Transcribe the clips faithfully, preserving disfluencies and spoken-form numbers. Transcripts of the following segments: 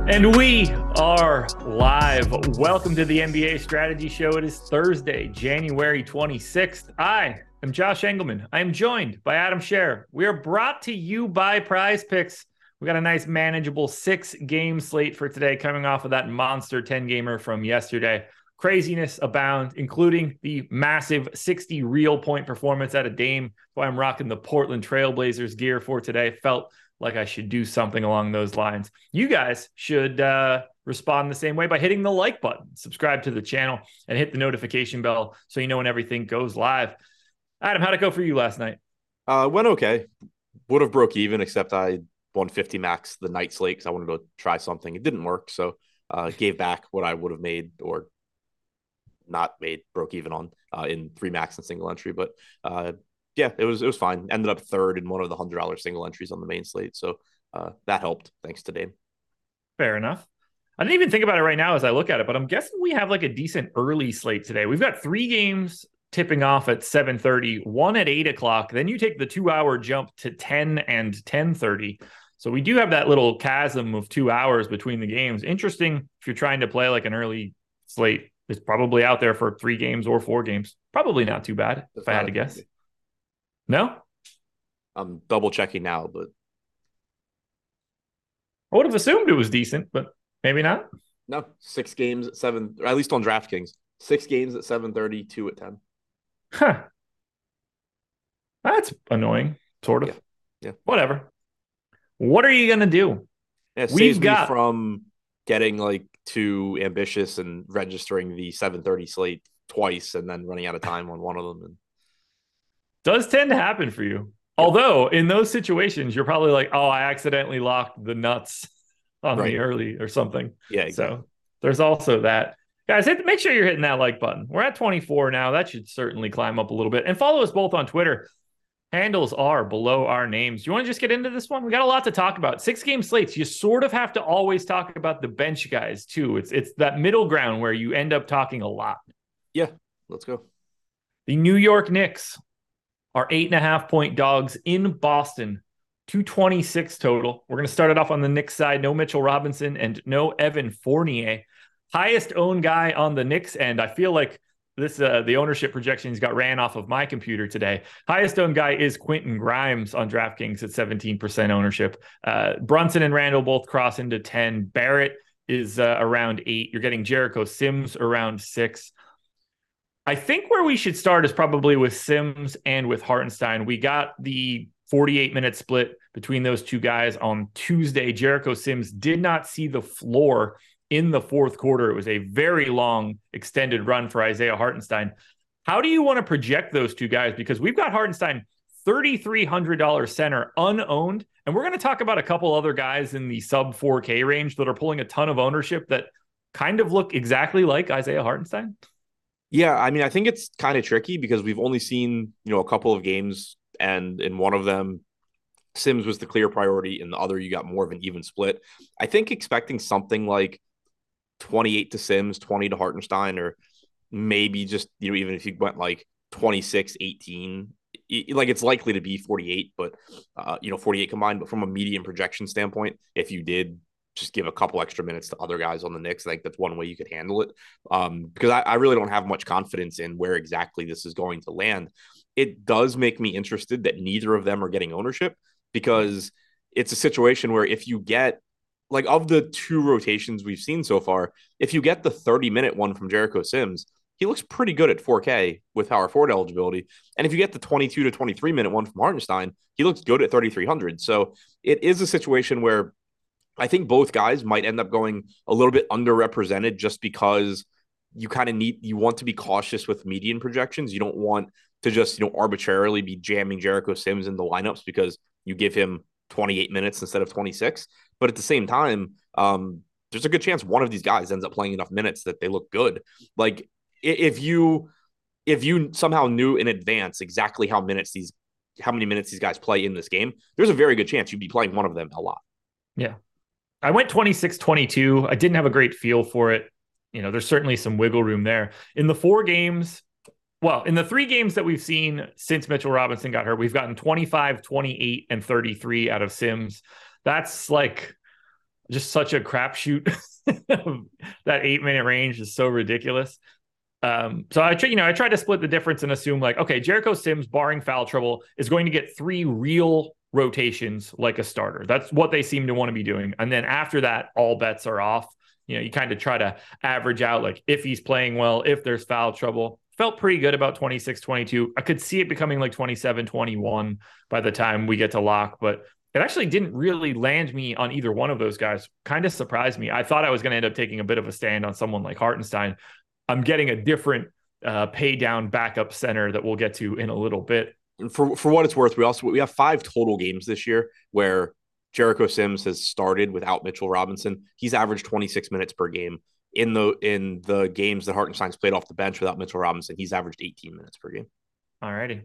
And we are live. Welcome to the N B A Strategy Show. It is Thursday, January twenty-sixth. I am Josh Engelman. I am joined by Adam Scher. We are brought to you by Prize Picks. We got a nice manageable six-game slate for today, coming off of that monster ten-gamer from yesterday. Craziness abound, including the massive sixty real point performance at a Dame. That's why I'm rocking the Portland Trailblazers gear for today. Felt like I should do something along those lines. You guys should uh, respond the same way by hitting the like button, subscribe to the channel, and hit the notification bell so you know when everything goes live. Adam, how'd it go for you last night? Uh, went okay. Would have broke even, except I won fifty max the night slate because I wanted to try something. It didn't work, so uh, gave back what I would have made or not made, broke even on uh, in three max and single entry. But uh, yeah, it was it was fine. Ended up third in one of the hundred dollar single entries on the main slate, so uh, that helped. Thanks to Dame. Fair enough. I didn't even think about it right now as I look at it, but I'm guessing we have like a decent early slate today. We've got three games tipping off at seven thirty, one at eight o'clock. Then you take the two-hour jump to ten and ten thirty. So we do have that little chasm of two hours between the games. Interesting if you're trying to play like an early slate. It's probably out there for three games or four games. Probably not too bad, if I had to guess. No? I'm double checking now, but I would have assumed it was decent, but maybe not. No, six games at seven, or at least on DraftKings. Six games at seven thirty, two at ten. Huh. That's annoying, sort of. Yeah. yeah. Whatever. What are you going to do? Yeah, it We've saves got... me from getting like too ambitious and registering the seven thirty slate twice and then running out of time on one of them. And does tend to happen for you. Yeah. Although in those situations, you're probably like, oh, I accidentally locked the nuts on right. me early or something. Yeah, exactly. So there's also that. Guys, hit, make sure you're hitting that like button. We're at twenty-four now. That should certainly climb up a little bit. And follow us both on Twitter. Handles are below our names. You want to just get into this one? We got a lot to talk about. Six game slates. You sort of have to always talk about the bench guys too. It's it's that middle ground where you end up talking a lot. Yeah, let's go. The New York Knicks are eight and a half point dogs in Boston. two twenty-six total. We're going to start it off on the Knicks side. No Mitchell Robinson and no Evan Fournier. Highest owned guy on the Knicks end. I feel like This uh, the ownership projections got ran off of my computer today. Highest owned guy is Quentin Grimes on DraftKings at seventeen percent ownership. Uh, Brunson and Randall both cross into ten. Barrett is uh, around eight. You're getting Jericho Sims around six. I think where we should start is probably with Sims and with Hartenstein. We got the forty-eight minute split between those two guys on Tuesday. Jericho Sims did not see the floor in the fourth quarter. It was a very long extended run for Isaiah Hartenstein. How do you want to project those two guys? Because we've got Hartenstein three thousand three hundred dollars center unowned. And we're going to talk about a couple other guys in the sub four K range that are pulling a ton of ownership that kind of look exactly like Isaiah Hartenstein. Yeah. I mean, I think it's kind of tricky because we've only seen, you know, a couple of games, and in one of them, Sims was the clear priority. In the other, you got more of an even split. I think expecting something like twenty-eight to Sims, twenty to Hartenstein, or maybe just, you know, even if you went like twenty-six, eighteen, like it's likely to be forty-eight, but, uh, you know, forty-eight combined. But from a median projection standpoint, if you did just give a couple extra minutes to other guys on the Knicks, I think that's one way you could handle it. Um, because I, I really don't have much confidence in where exactly this is going to land. It does make me interested that neither of them are getting ownership, because it's a situation where if you get, like, of the two rotations we've seen so far, if you get the thirty minute one from Jericho Sims, he looks pretty good at four K with power forward eligibility. And if you get the twenty-two to twenty-three minute one from Hartenstein, he looks good at thirty-three hundred. So it is a situation where I think both guys might end up going a little bit underrepresented, just because you kind of need, you want to be cautious with median projections. You don't want to just, you know, arbitrarily be jamming Jericho Sims in the lineups because you give him twenty-eight minutes instead of twenty-six. But at the same time, um, there's a good chance one of these guys ends up playing enough minutes that they look good. Like if you, if you somehow knew in advance exactly how minutes these, how many minutes these guys play in this game, there's a very good chance you'd be playing one of them a lot. Yeah. I went twenty-six twenty-two. I didn't have a great feel for it. You know, there's certainly some wiggle room there. In the four games, well, in the three games that we've seen since Mitchell Robinson got hurt, we've gotten twenty-five, twenty-eight, and thirty-three out of Sims. That's like just such a crapshoot. That eight minute range is so ridiculous. Um, so I try, you know, I try to split the difference and assume like, okay, Jericho Sims, barring foul trouble, is going to get three real rotations like a starter. That's what they seem to want to be doing. And then after that, all bets are off. You know, you kind of try to average out like if he's playing well, if there's foul trouble. Felt pretty good about twenty-six twenty-two. I could see it becoming like twenty-seven twenty-one by the time we get to lock, but it actually didn't really land me on either one of those guys. Kind of surprised me. I thought I was going to end up taking a bit of a stand on someone like Hartenstein. I'm getting a different uh, pay down backup center that we'll get to in a little bit. For for what it's worth, we also we have five total games this year where Jericho Sims has started without Mitchell Robinson. He's averaged twenty-six minutes per game. In the in the games that Hartenstein's played off the bench without Mitchell Robinson, he's averaged eighteen minutes per game. All righty.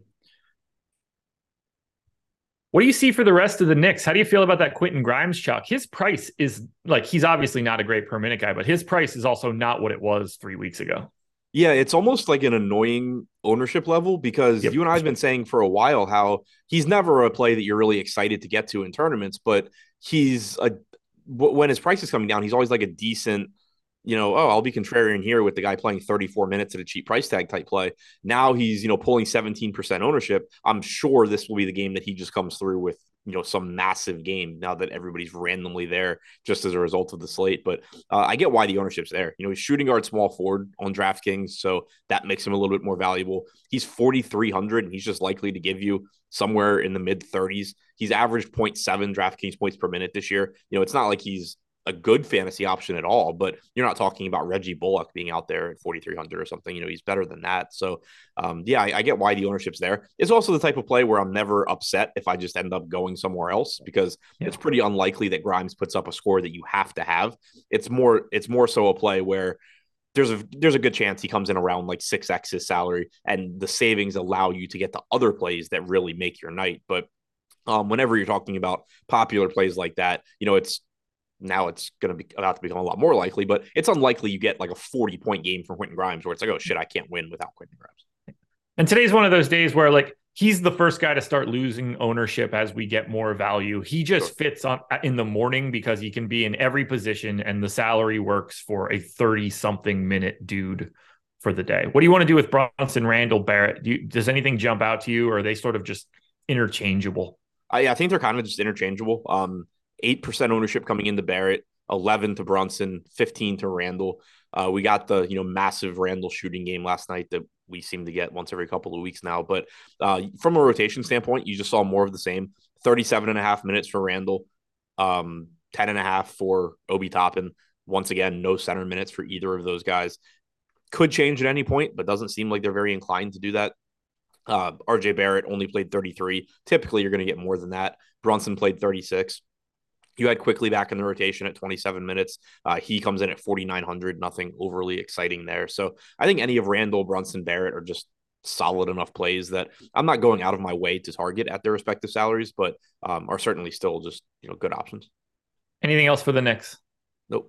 What do you see for the rest of the Knicks? How do you feel about that Quentin Grimes chalk? His price is like, he's obviously not a great per minute guy, but his price is also not what it was three weeks ago. Yeah, it's almost like an annoying ownership level because yep. you and I have been saying for a while how he's never a play that you're really excited to get to in tournaments, but he's a when his price is coming down, he's always like a decent, you know, oh, I'll be contrarian here with the guy playing thirty-four minutes at a cheap price tag type play. Now he's, you know, pulling seventeen percent ownership. I'm sure this will be the game that he just comes through with, you know, some massive game now that everybody's randomly there just as a result of the slate. But uh, I get why the ownership's there. You know, he's shooting guard, small forward on DraftKings, so that makes him a little bit more valuable. He's forty-three hundred, and he's just likely to give you somewhere in the mid thirties. He's averaged zero point seven DraftKings points per minute this year. You know, it's not like he's a good fantasy option at all, but you're not talking about Reggie Bullock being out there at forty-three hundred or something. You know, he's better than that. So, um, yeah, I, I get why the ownership's there. It's also the type of play where I'm never upset if I just end up going somewhere else because yeah. it's pretty unlikely that Grimes puts up a score that you have to have. It's more, it's more so a play where there's a there's a good chance he comes in around like six X his salary, and the savings allow you to get to other plays that really make your night. But um, whenever you're talking about popular plays like that, you know, it's now it's going to be about to become a lot more likely, but it's unlikely you get like a forty point game from Quentin Grimes where it's like, oh shit, I can't win without Quentin Grimes. And today's one of those days where like he's the first guy to start losing ownership as we get more value. He just sure. fits on in the morning because he can be in every position and the salary works for a thirty something minute dude for the day. What do you want to do with Brunson, Randall, Barrett? Do you, does anything jump out to you, or are they sort of just interchangeable? I, I think they're kind of just interchangeable. Um, eight percent ownership coming into Barrett, eleven to Brunson, fifteen to Randall. Uh, we got the, you know, massive Randall shooting game last night that we seem to get once every couple of weeks now. But uh, from a rotation standpoint, you just saw more of the same. thirty-seven and a half minutes for Randall, um, ten and a half for Obi Toppin. Once again, no center minutes for either of those guys. Could change at any point, but doesn't seem like they're very inclined to do that. Uh, R J Barrett only played thirty-three. Typically, you're going to get more than that. Brunson played thirty-six. You had Quickly back in the rotation at twenty-seven minutes. Uh, he comes in at forty-nine hundred. Nothing overly exciting there. So I think any of Randall, Brunson, Barrett are just solid enough plays that I'm not going out of my way to target at their respective salaries, but um, are certainly still just, you know, good options. Anything else for the Knicks? Nope.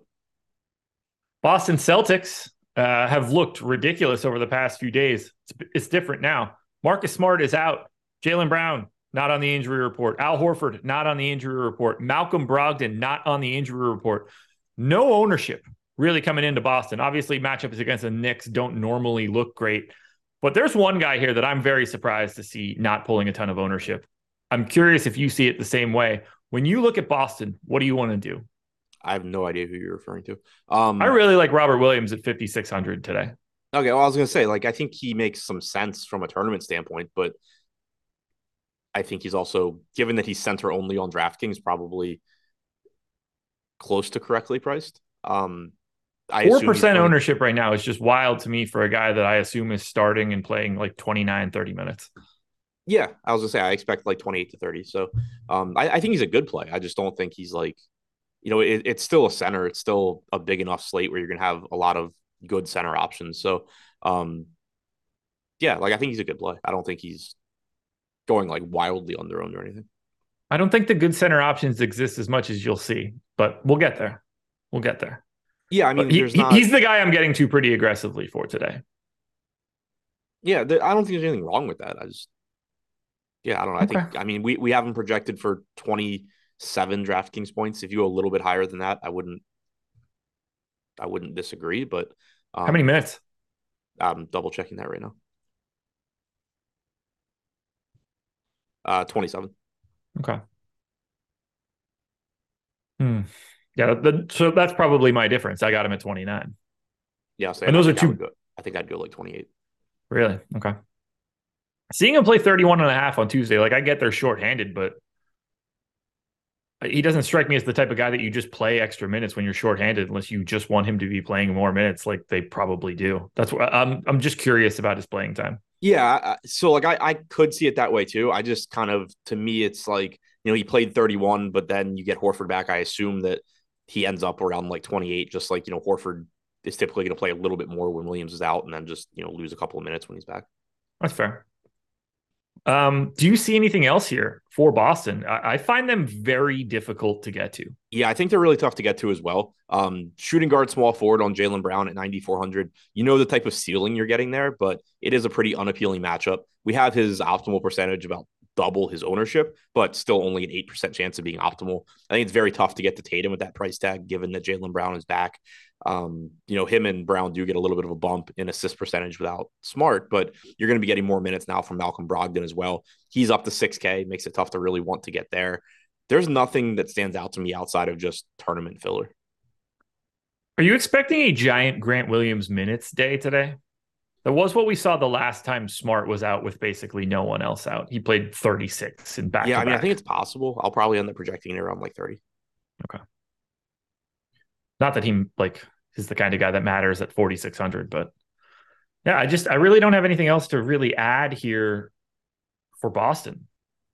Boston Celtics uh, have looked ridiculous over the past few days. It's, it's different now. Marcus Smart is out. Jaylen Brown, not on the injury report. Al Horford, not on the injury report. Malcolm Brogdon, not on the injury report. No ownership really coming into Boston. Obviously, matchups against the Knicks don't normally look great. But there's one guy here that I'm very surprised to see not pulling a ton of ownership. I'm curious if you see it the same way. When you look at Boston, what do you want to do? I have no idea who you're referring to. Um, I really like Robert Williams at fifty-six hundred today. Okay, well, I was going to say, like, I think he makes some sense from a tournament standpoint, but I think he's also, given that he's center only on DraftKings, probably close to correctly priced. Um, I four percent ownership right now is just wild to me for a guy that I assume is starting and playing like twenty-nine, thirty minutes. Yeah, I was going to say, I expect like twenty-eight to thirty. So um, I, I think he's a good play. I just don't think he's like, you know, it, it's still a center. It's still a big enough slate where you're going to have a lot of good center options. So, um, yeah, like I think he's a good play. I don't think he's going like wildly underowned or anything. I don't think the good center options exist as much as you'll see, but we'll get there. We'll get there. Yeah, I mean, he, there's not... he's the guy I'm getting to pretty aggressively for today. Yeah, there, I don't think there's anything wrong with that. I just, yeah, I don't know. I okay. think, I mean, we, we have him projected for twenty seven DraftKings points. If you go a little bit higher than that, I wouldn't I wouldn't disagree, but How many um, minutes? I'm double checking that right now. Uh, twenty-seven. Okay. Hmm. Yeah, the, so that's probably my difference. I got him at twenty-nine. Yeah, same. And I those are think I would two. go. I think I'd go like twenty-eight. Really? Okay. Seeing him play thirty-one and a half on Tuesday, like I get they're shorthanded, but he doesn't strike me as the type of guy that you just play extra minutes when you're shorthanded, unless you just want him to be playing more minutes, like they probably do. That's what I'm. I'm just curious about his playing time. Yeah, so like I, I could see it that way too. I just kind of, to me, it's like, you know, he played thirty-one, but then you get Horford back. I assume that he ends up around like twenty-eight, just like, you know, Horford is typically going to play a little bit more when Williams is out and then just, you know, lose a couple of minutes when he's back. That's fair. Um, do you see anything else here for Boston? I, I find them very difficult to get to. Yeah, I think they're really tough to get to as well. Um, shooting guard, small forward on Jaylen Brown at ninety-four hundred. You know the type of ceiling you're getting there, but it is a pretty unappealing matchup. We have his optimal percentage about double his ownership, but still only an eight percent chance of being optimal. I think it's very tough to get to Tatum with that price tag, given that Jaylen Brown is back. Um, you know, him and Brown do get a little bit of a bump in assist percentage without Smart, but you're going to be getting more minutes now from Malcolm Brogdon as well. He's up to six K, makes it tough to really want to get there. There's nothing that stands out to me outside of just tournament filler. Are you expecting a giant Grant Williams minutes day today? That was what we saw the last time Smart was out with basically no one else out. He played thirty-six in back Yeah, to I mean, I back. think it's possible. I'll probably end up projecting it around like thirty. Okay. Not that he like is the kind of guy that matters at forty-six hundred, but yeah, I just I really don't have anything else to really add here for Boston.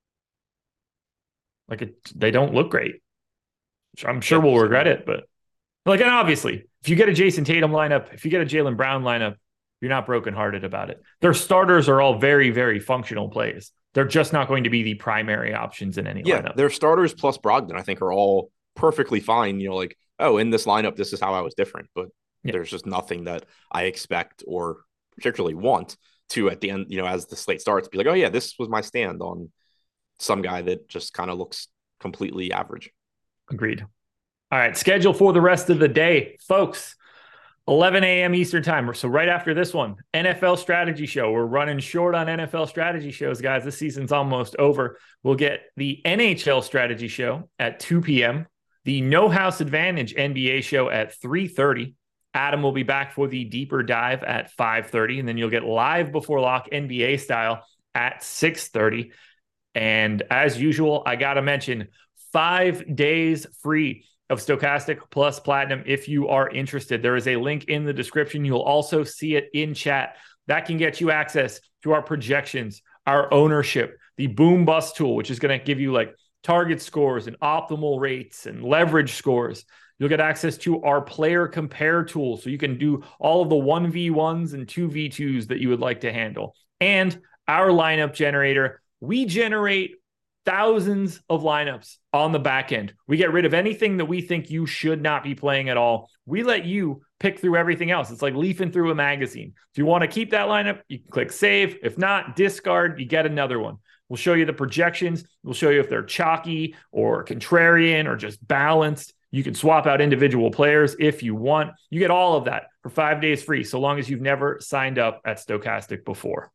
Like it, they don't look great. I'm sure Yep. we'll Same regret here. it, but like, and obviously, if you get a Jason Tatum lineup, if you get a Jaylen Brown lineup, you're not brokenhearted about it. Their starters are all very, very functional plays. They're just not going to be the primary options in any Yeah, lineup. their starters plus Brogdon, I think, are all perfectly fine. You know, like, oh, in this lineup, this is how I was different. But Yeah, there's just nothing that I expect or particularly want to at the end, you know, as the slate starts, be like, oh, yeah, this was my stand on some guy that just kind of looks completely average. agreed. All right, schedule for the rest of the day, folks. eleven a.m. Eastern time. So right after this one, N F L strategy show. We're running short on N F L strategy shows, guys. This season's almost over. We'll get the N H L strategy show at two p.m., the No House Advantage N B A show at three thirty. Adam will be back for the deeper dive at five thirty, and then you'll get live before lock N B A style at six thirty. And as usual, I got to mention five days free of Stokastic Plus Platinum if you are interested. There is a link in the description. You'll also see it in chat. That can get you access to our projections, our ownership, the Boom Bust tool, which is going to give you like target scores and optimal rates and leverage scores. You'll get access to our player compare tool, so you can do all of the one v ones and two v twos that you would like to handle. And our lineup generator. We generate thousands of lineups on the back end. We get rid of anything that we think you should not be playing at all. We let you pick through everything else. It's like leafing through a magazine. If you want to keep that lineup, you can click save. If not, discard, you get another one. We'll show you the projections. We'll show you if they're chalky or contrarian or just balanced. You can swap out individual players if you want. You get all of that for five days free, so long as you've never signed up at Stokastic before.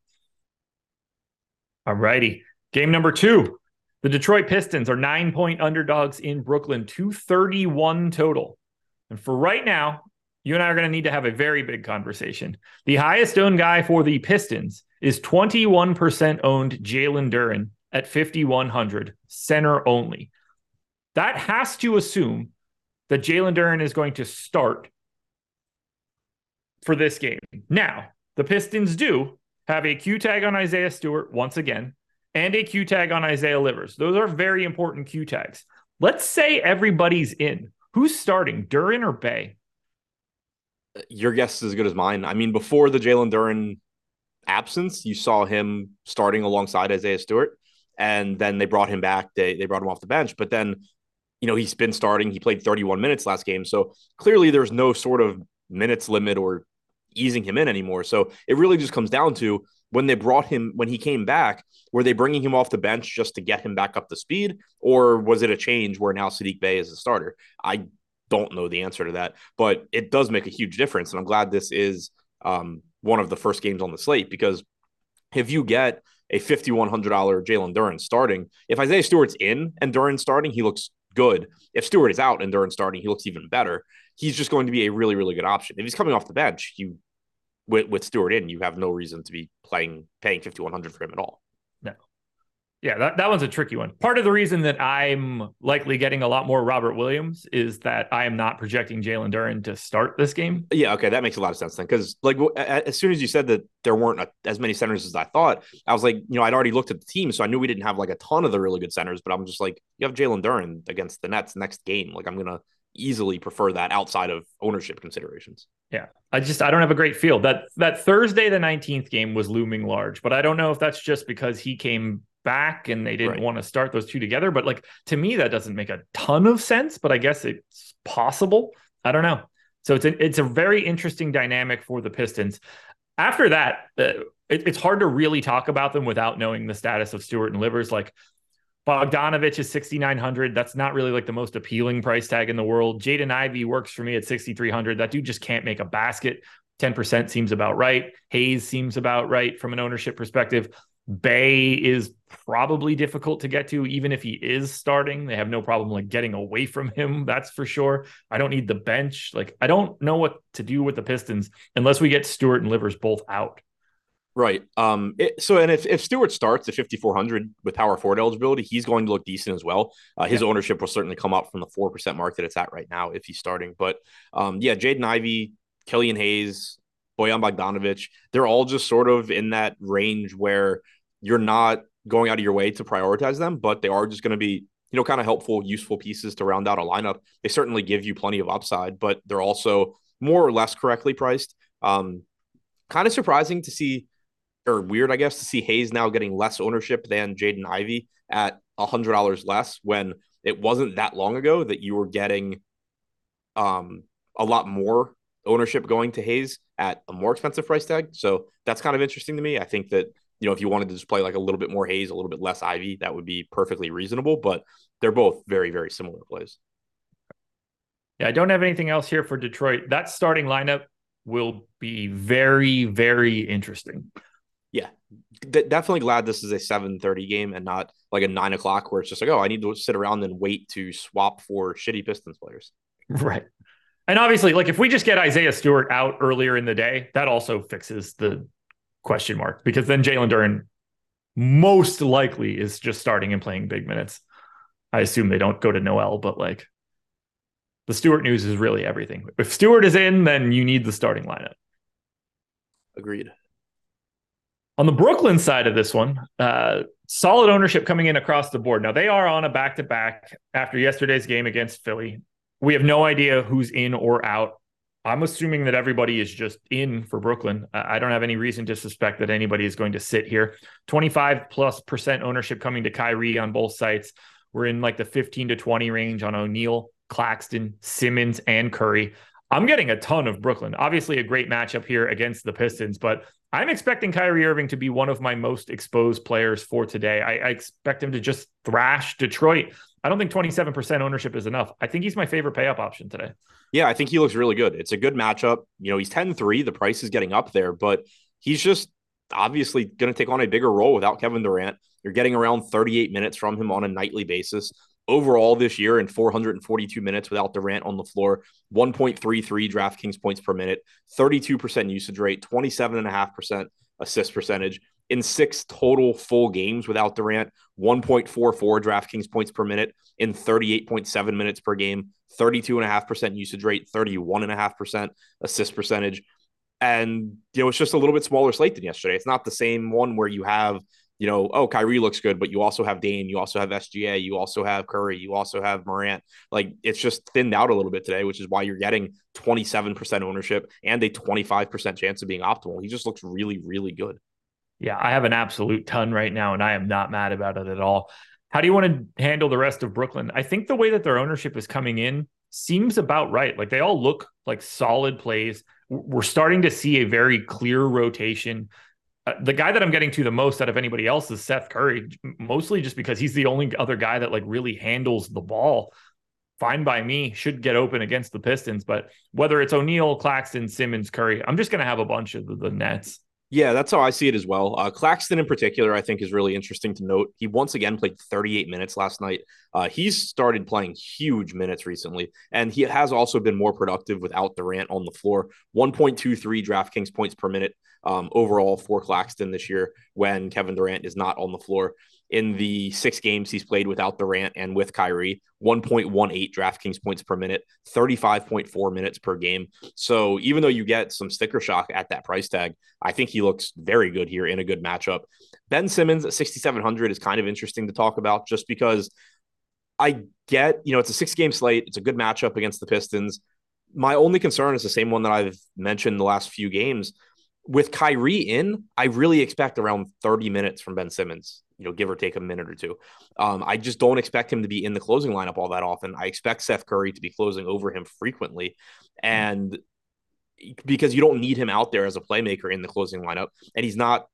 All righty. Game number two. The Detroit Pistons are nine-point underdogs in Brooklyn, two thirty-one total. And for right now, you and I are going to need to have a very big conversation. The highest owned guy for the Pistons is twenty-one percent owned Jalen Duren at fifty-one hundred, center only. That has to assume that Jalen Duren is going to start for this game. Now, the Pistons do have a Q tag on Isaiah Stewart once again, and a Q tag on Isaiah Livers. Those are very important Q tags. Let's say everybody's in. Who's starting, Duren or Bay? Your guess is as good as mine. I mean, before the Jalen Duren absence, you saw him starting alongside Isaiah Stewart, and then they brought him back. They they brought him off the bench, but then, you know, he's been starting. He played thirty-one minutes last game, so clearly there's no sort of minutes limit or easing him in anymore. So it really just comes down to when they brought him, when he came back, were they bringing him off the bench just to get him back up to speed? Or was it a change where now Saddiq Bey is a starter? I don't know the answer to that, but it does make a huge difference. And I'm glad this is um, one of the first games on the slate, because if you get a five thousand one hundred dollars Jalen Duren starting, if Isaiah Stewart's in and Duren starting, he looks good. If Stewart is out and Duren starting, he looks even better. He's just going to be a really, really good option. If he's coming off the bench, you with, with Stewart in, you have no reason to be playing paying five thousand one hundred dollars for him at all. No. Yeah, that, that one's a tricky one. Part of the reason that I'm likely getting a lot more Robert Williams is that I am not projecting Jalen Duren to start this game. Yeah, okay, that makes a lot of sense then. Because like as soon as you said that there weren't a, as many centers as I thought, I was like, you know, I'd already looked at the team, so I knew we didn't have like a ton of the really good centers. But I'm just like, you have Jalen Duren against the Nets next game. Like I'm gonna easily prefer that outside of ownership considerations. Yeah, I just I don't have a great feel. That that Thursday the nineteenth game was looming large, but I don't know if that's just because he came back and they didn't right. want to start those two together. But like to me, that doesn't make a ton of sense, but I guess it's possible. I don't know. So it's a, it's a very interesting dynamic for the Pistons. After that, uh, it, it's hard to really talk about them without knowing the status of Stewart and Livers. Like Bogdanovich is sixty-nine hundred. That's not really like the most appealing price tag in the world. Jaden Ivey works for me at sixty-three hundred. That dude just can't make a basket. ten percent seems about right. Hayes seems about right from an ownership perspective. Bey is probably difficult to get to, even if he is starting. They have no problem like getting away from him. That's for sure. I don't need the bench. Like, I don't know what to do with the Pistons unless we get Stewart and Livers both out. Right. Um. It, so, and if, if Stewart starts at fifty-four hundred with power forward eligibility, he's going to look decent as well. Uh, his yeah. ownership will certainly come up from the four percent mark that it's at right now if he's starting. But um, yeah, Jaden Ivey, Killian Hayes, Bojan Bogdanovich, they're all just sort of in that range where you're not going out of your way to prioritize them, but they are just going to be, you know, kind of helpful, useful pieces to round out a lineup. They certainly give you plenty of upside, but they're also more or less correctly priced. Um, kind of surprising to see, or weird, I guess, to see Hayes now getting less ownership than Jaden Ivey at one hundred dollars less, when it wasn't that long ago that you were getting um, a lot more ownership going to Hayes at a more expensive price tag. So that's kind of interesting to me. I think that, you know, if you wanted to just play like a little bit more Hayes, a little bit less Ivy, that would be perfectly reasonable, but they're both very, very similar plays. Yeah, I don't have anything else here for Detroit. That starting lineup will be very, very interesting. Yeah, D- definitely glad this is a seven thirty game and not like a nine o'clock where it's just like, oh, I need to sit around and wait to swap for shitty Pistons players. Right. And obviously, like if we just get Isaiah Stewart out earlier in the day, that also fixes the question mark, because then Jalen Duren most likely is just starting and playing big minutes. I assume they don't go to Noel, but like the Stewart news is really everything. If Stewart is in, then you need the starting lineup. Agreed. On the Brooklyn side of this one, uh, solid ownership coming in across the board. Now they are on a back-to-back after yesterday's game against Philly. We have no idea who's in or out. I'm assuming that everybody is just in for Brooklyn. I don't have any reason to suspect that anybody is going to sit here. twenty-five plus percent ownership coming to Kyrie on both sites. We're in like the fifteen to twenty range on O'Neal, Claxton, Simmons, and Curry. I'm getting a ton of Brooklyn. Obviously a great matchup here against the Pistons, but I'm expecting Kyrie Irving to be one of my most exposed players for today. I, I expect him to just thrash Detroit. I don't think twenty-seven percent ownership is enough. I think he's my favorite pay up option today. Yeah, I think he looks really good. It's a good matchup. You know, he's ten three. The price is getting up there, but he's just obviously going to take on a bigger role without Kevin Durant. You're getting around thirty-eight minutes from him on a nightly basis. Overall this year in four hundred forty-two minutes without Durant on the floor, one point three three DraftKings points per minute, thirty-two percent usage rate, twenty-seven point five percent assist percentage. In six total full games without Durant, one point four four DraftKings points per minute in thirty-eight point seven minutes per game, thirty-two point five percent usage rate, thirty-one point five percent assist percentage. And, you know, it's just a little bit smaller slate than yesterday. It's not the same one where you have, you know, oh, Kyrie looks good, but you also have Dame, you also have S G A, you also have Curry, you also have Morant. Like, it's just thinned out a little bit today, which is why you're getting twenty-seven percent ownership and a twenty-five percent chance of being optimal. He just looks really, really good. Yeah, I have an absolute ton right now, and I am not mad about it at all. How do you want to handle the rest of Brooklyn? I think the way that their ownership is coming in seems about right. Like, they all look like solid plays. we're starting to see a very clear rotation. Uh, the guy that I'm getting to the most out of anybody else is Seth Curry, mostly just because he's the only other guy that like really handles the ball. Fine by me, should get open against the Pistons, but whether it's O'Neal, Claxton, Simmons, Curry, I'm just going to have a bunch of the, the Nets. Yeah, that's how I see it as well. Uh, Claxton in particular, I think, is really interesting to note. He once again played thirty-eight minutes last night. Uh, he's started playing huge minutes recently, and he has also been more productive without Durant on the floor. one point two three DraftKings points per minute um, overall for Claxton this year when Kevin Durant is not on the floor. In the six games he's played without Durant and with Kyrie, one point one eight DraftKings points per minute, thirty-five point four minutes per game. So even though you get some sticker shock at that price tag, I think he looks very good here in a good matchup. Ben Simmons at sixty-seven hundred is kind of interesting to talk about just because I get, you know, it's a six game slate. It's a good matchup against the Pistons. My only concern is the same one that I've mentioned the last few games. With Kyrie in, I really expect around thirty minutes from Ben Simmons, you know, give or take a minute or two. Um, I just don't expect him to be in the closing lineup all that often. I expect Seth Curry to be closing over him frequently. And because you don't need him out there as a playmaker in the closing lineup, and he's not,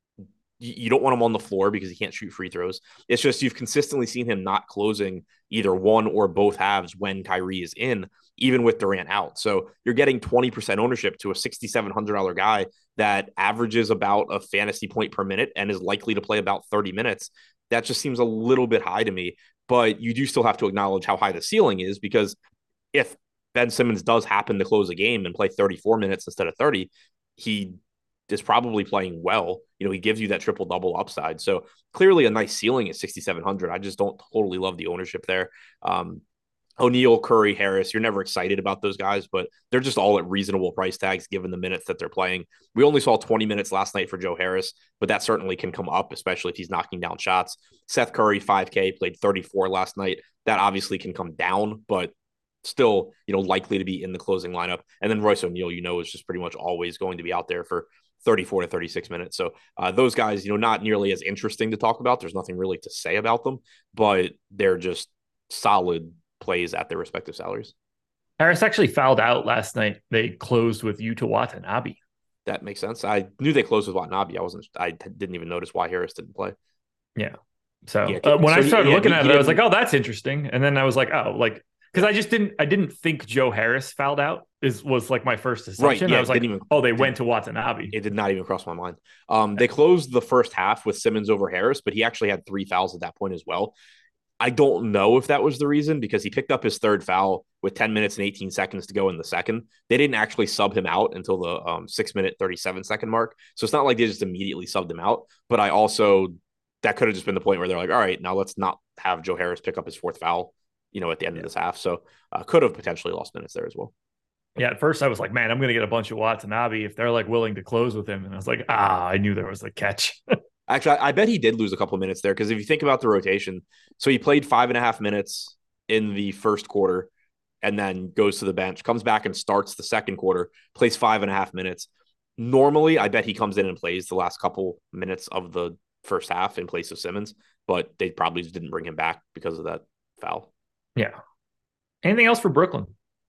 you don't want him on the floor because he can't shoot free throws. It's just you've consistently seen him not closing either one or both halves when Kyrie is in, even with Durant out. So you're getting twenty percent ownership to a six thousand seven hundred dollars guy that averages about a fantasy point per minute and is likely to play about thirty minutes. That just seems a little bit high to me, but you do still have to acknowledge how high the ceiling is, because if Ben Simmons does happen to close a game and play thirty-four minutes instead of thirty, he is probably playing well. You know, he gives you that triple double upside. So clearly a nice ceiling at sixty-seven hundred. I just don't totally love the ownership there. Um, O'Neal, Curry, Harris, you're never excited about those guys, but they're just all at reasonable price tags given the minutes that they're playing. We only saw twenty minutes last night for Joe Harris, but that certainly can come up, especially if he's knocking down shots. Seth Curry, five K, played thirty-four last night. That obviously can come down, but still, you know, likely to be in the closing lineup. And then Royce O'Neal, you know, is just pretty much always going to be out there for thirty-four to thirty-six minutes. So uh, those guys, you know, not nearly as interesting to talk about. There's nothing really to say about them, but they're just solid plays at their respective salaries. Harris actually fouled out last night. They closed with Yuta Watanabe. That makes sense. I knew they closed with Watanabe. I wasn't, I didn't even notice why Harris didn't play. Yeah. So yeah, uh, when so I started yeah, looking he, at he it, I was like, oh, that's interesting. And then I was like, oh, like, because I just didn't, I didn't think Joe Harris fouled out is was like my first assumption. Right, yeah, I was like, even, oh, they went to Watanabe. It did not even cross my mind. Um, they closed the first half with Simmons over Harris, but he actually had three fouls at that point as well. I don't know if that was the reason, because he picked up his third foul with ten minutes and eighteen seconds to go in the second. They didn't actually sub him out until the um, six minute, thirty-seven second mark. So it's not like they just immediately subbed him out. But I also, that could have just been the point where they're like, all right, now let's not have Joe Harris pick up his fourth foul, you know, at the end yeah. of this half. So uh, could have potentially lost minutes there as well. Yeah, at first I was like, man, I'm going to get a bunch of Watanabe if they're like willing to close with him. And I was like, ah, I knew there was a catch. Actually, I bet he did lose a couple minutes there, because if you think about the rotation, so he played five and a half minutes in the first quarter and then goes to the bench, comes back and starts the second quarter, plays five and a half minutes. Normally, I bet he comes in and plays the last couple minutes of the first half in place of Simmons, but they probably just didn't bring him back because of that foul. Yeah. Anything else for Brooklyn?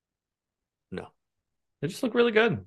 No. They just look really good.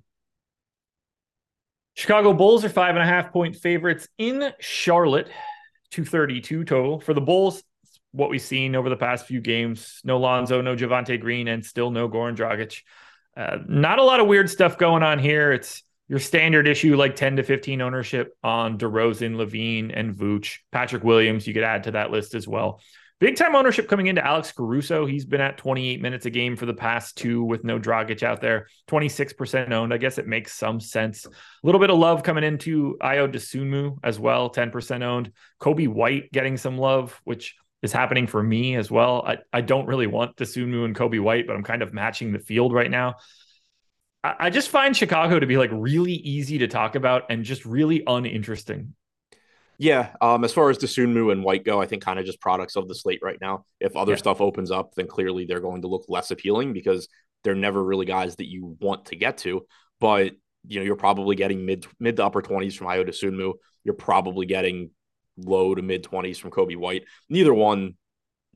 Chicago Bulls are five and a half point favorites in Charlotte, two thirty-two total. For the Bulls, what we've seen over the past few games, no Lonzo, no Javonte Green, and still no Goran Dragic. Uh, not a lot of weird stuff going on here. It's your standard issue, like ten to fifteen ownership on DeRozan, Levine, and Vooch. Patrick Williams, you could add to that list as well. Big time ownership coming into Alex Caruso. He's been at twenty-eight minutes a game for the past two with no Dragic out there. twenty-six percent owned. I guess it makes some sense. A little bit of love coming into Ayo Dosunmu as well, ten percent owned. Kobe White getting some love, which is happening for me as well. I, I don't really want Dosunmu and Kobe White, but I'm kind of matching the field right now. I, I just find Chicago to be like really easy to talk about and just really uninteresting. Yeah, um, as far as Dosunmu and White go, I think kind of just products of the slate right now. If other yeah. stuff opens up, then clearly they're going to look less appealing, because they're never really guys that you want to get to. But you know, you're probably getting mid mid to upper twenties from Ayo Dosunmu. You're probably getting low to mid twenties from Kobe White. Neither one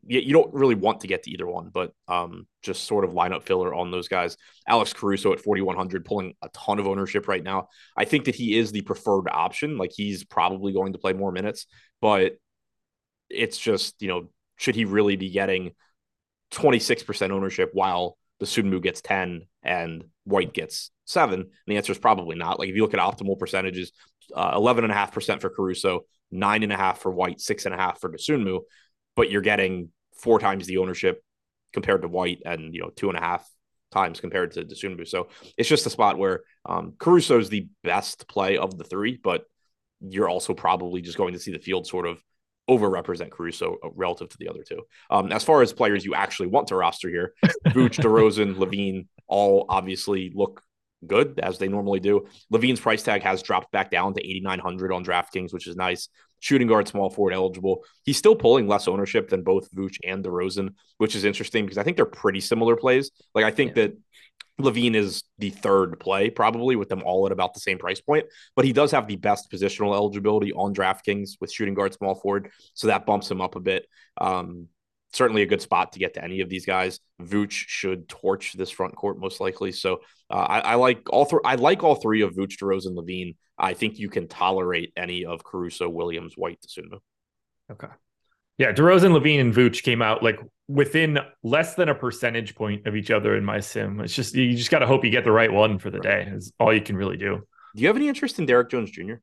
you, you don't really want to get to either one, but um, just sort of lineup filler on those guys. Alex Caruso at forty-one hundred, pulling a ton of ownership right now. I think that he is the preferred option. Like he's probably going to play more minutes, but it's just, you know, should he really be getting twenty-six percent ownership while the Sunmu gets ten and White gets seven? And the answer is probably not. Like if you look at optimal percentages, uh, eleven and a half percent for Caruso, nine and a half for White, six and a half for the Sunmu, but you're getting four times the ownership compared to White and, you know, two and a half times compared to Sunmu. So it's just a spot where um, Caruso is the best play of the three, but you're also probably just going to see the field sort of overrepresent Caruso relative to the other two. Um, as far as players you actually want to roster here, Vooch, DeRozan, LaVine, all obviously look good as they normally do. LaVine's price tag has dropped back down to eighty-nine hundred on DraftKings, which is nice. Shooting guard, small forward eligible. He's still pulling less ownership than both Vooch and DeRozan, which is interesting because I think they're pretty similar plays. Like I think yeah. that LaVine is the third play probably with them all at about the same price point, but he does have the best positional eligibility on DraftKings with shooting guard, small forward. So that bumps him up a bit. Um, certainly a good spot to get to any of these guys. Vooch should torch this front court most likely. So uh, I, I like all three. I like all three of Vooch, DeRozan, LaVine. I think you can tolerate any of Caruso, Williams, White, Dosunmu. Okay. Yeah, DeRozan, LaVine, and Vooch came out like within less than a percentage point of each other in my sim. It's just, you just got to hope you get the right one for the right. day is all you can really do. Do you have any interest in Derrick Jones Junior?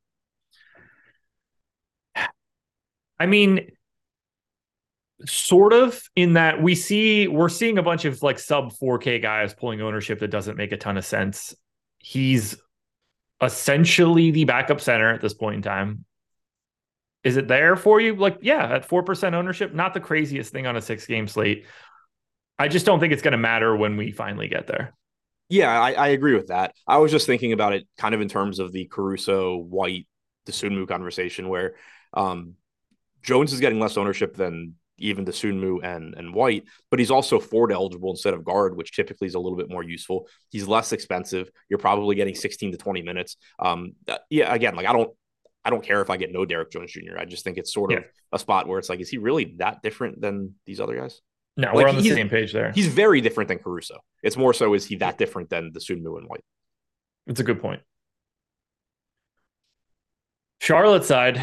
I mean, sort of, in that we see, we're seeing a bunch of like sub four K guys pulling ownership that doesn't make a ton of sense. He's essentially the backup center at this point in time. Is it there for you? Like, yeah, at four percent ownership, not the craziest thing on a six game slate. I just don't think it's going to matter when we finally get there. Yeah, I, I agree with that. I was just thinking about it kind of in terms of the Caruso, White, Dosunmu conversation where um, Jones is getting less ownership than even Dosunmu and, and White, but he's also forward eligible instead of guard, which typically is a little bit more useful. He's less expensive. You're probably getting sixteen to twenty minutes. Um, yeah, again, like I don't, I don't care if I get no Derrick Jones Junior I just think it's sort of yeah. a spot where it's like, is he really that different than these other guys? No, like, we're on the same page there. He's very different than Caruso. It's more so, is he that different than Dosunmu and White? It's a good point. Charlotte side,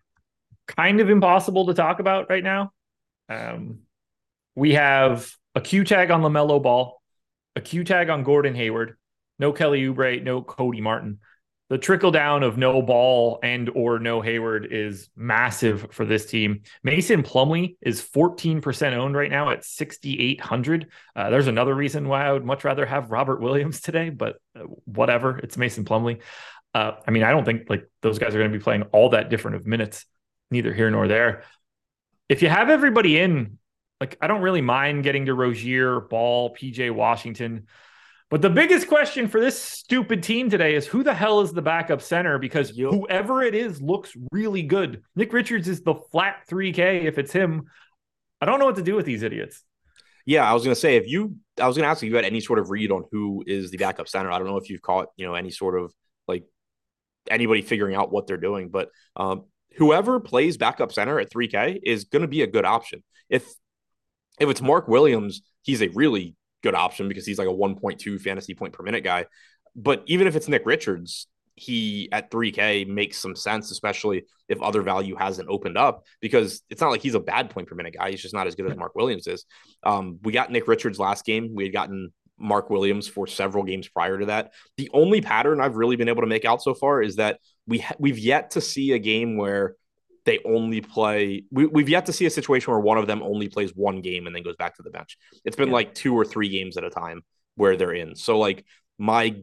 kind of impossible to talk about right now. Um, we have a Q tag on LaMelo Ball, a Q tag on Gordon Hayward, no Kelly Oubre, no Cody Martin. The trickle down of no Ball and or no Hayward is massive for this team. Mason Plumlee is fourteen percent owned right now at sixty-eight hundred. Uh, there's another reason why I would much rather have Robert Williams today, but uh, whatever. It's Mason Plumlee. Uh, I mean, I don't think like those guys are going to be playing all that different of minutes, neither here nor there. If you have everybody in, like, I don't really mind getting to Rozier, Ball, P J Washington. But the biggest question for this stupid team today is who the hell is the backup center? Because yep. whoever it is looks really good. Nick Richards is the flat three K if it's him. I don't know what to do with these idiots. Yeah, I was going to say, if you, I was going to ask if you had any sort of read on who is the backup center. I don't know if you've caught, you know, any sort of like anybody figuring out what they're doing, but um, whoever plays backup center at three K is going to be a good option. If, if it's Mark Williams, he's a really good option because he's like a one point two fantasy point per minute guy. But even if it's Nick Richards, he at three K makes some sense, especially if other value hasn't opened up, because it's not like he's a bad point per minute guy. He's just not as good as Mark Williams is. Um, we got Nick Richards last game. We had gotten Mark Williams for several games prior to that. The only pattern I've really been able to make out so far is that we ha- we've yet to see a game where they only play. We, we've yet to see a situation where one of them only plays one game and then goes back to the bench. It's been yeah. like two or three games at a time where they're in. So like my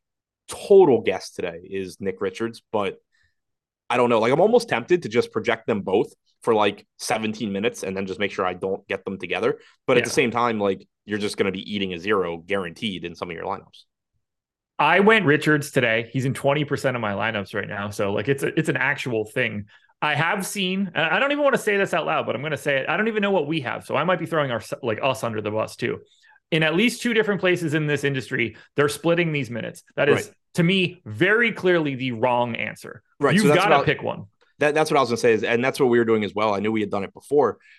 total guess today is Nick Richards, but I don't know. Like I'm almost tempted to just project them both for like seventeen minutes and then just make sure I don't get them together. But yeah. at the same time, like you're just going to be eating a zero guaranteed in some of your lineups. I went Richards today. He's in twenty percent of my lineups right now. So like it's a, it's an actual thing. I have seen, I don't even want to say this out loud, but I'm going to say it. I don't even know what we have. So I might be throwing our, like us under the bus too. In at least two different places in this industry, they're splitting these minutes. That is, right. to me, very clearly the wrong answer. Right. You've so got to pick one. That, that's what I was going to say. Is, and that's what we were doing as well. I knew we had done it before.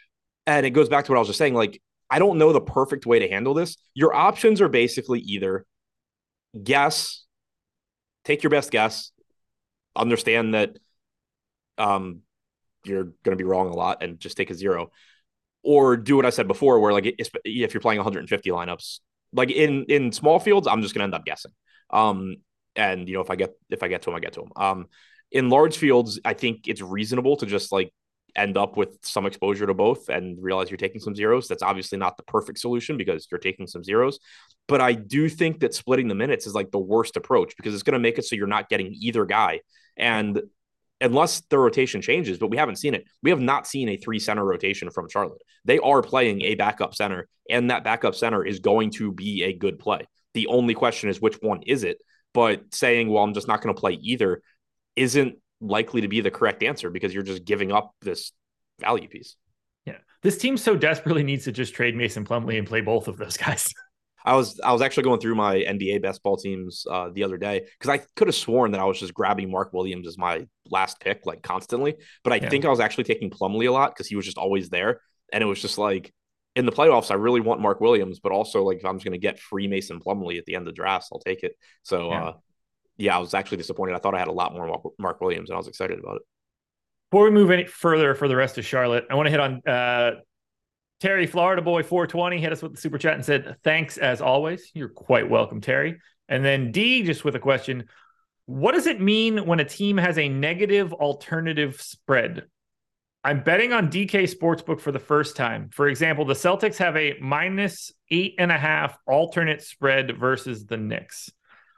And it goes back to what I was just saying. Like, I don't know the perfect way to handle this. Your options are basically either guess, take your best guess, understand that um, you're going to be wrong a lot and just take a zero, or do what I said before, where like if you're playing one hundred fifty lineups, like in in small fields, I'm just going to end up guessing. Um, and you know, if I get if I get to them, I get to them. Um, in large fields, I think it's reasonable to just like end up with some exposure to both and realize you're taking some zeros. That's obviously not the perfect solution because you're taking some zeros. But I do think that splitting the minutes is like the worst approach because it's going to make it so you're not getting either guy. And unless the rotation changes, but we haven't seen it. We have not seen a three center rotation from Charlotte. They are playing a backup center, and that backup center is going to be a good play. The only question is which one is it? But saying, well, I'm just not going to play either isn't likely to be the correct answer because you're just giving up this value piece. Yeah. This team so desperately needs to just trade Mason Plumlee and play both of those guys. I was I was actually going through my N B A best ball teams uh, the other day because I could have sworn that I was just grabbing Mark Williams as my last pick like constantly, but I yeah. think I was actually taking Plumlee a lot because he was just always there, and it was just like in the playoffs I really want Mark Williams, but also like if I'm just going to get free Mason Plumlee at the end of the drafts, I'll take it. So yeah. Uh, yeah, I was actually disappointed. I thought I had a lot more Mark Williams, and I was excited about it. Before we move any further for the rest of Charlotte, I want to hit on uh, Terry, Florida Boy four twenty, hit us with the super chat and said, thanks as always. You're quite welcome, Terry. And then D, just with a question, what does it mean when a team has a negative alternative spread? I'm betting on D K Sportsbook for the first time. For example, the Celtics have a minus eight and a half alternate spread versus the Knicks.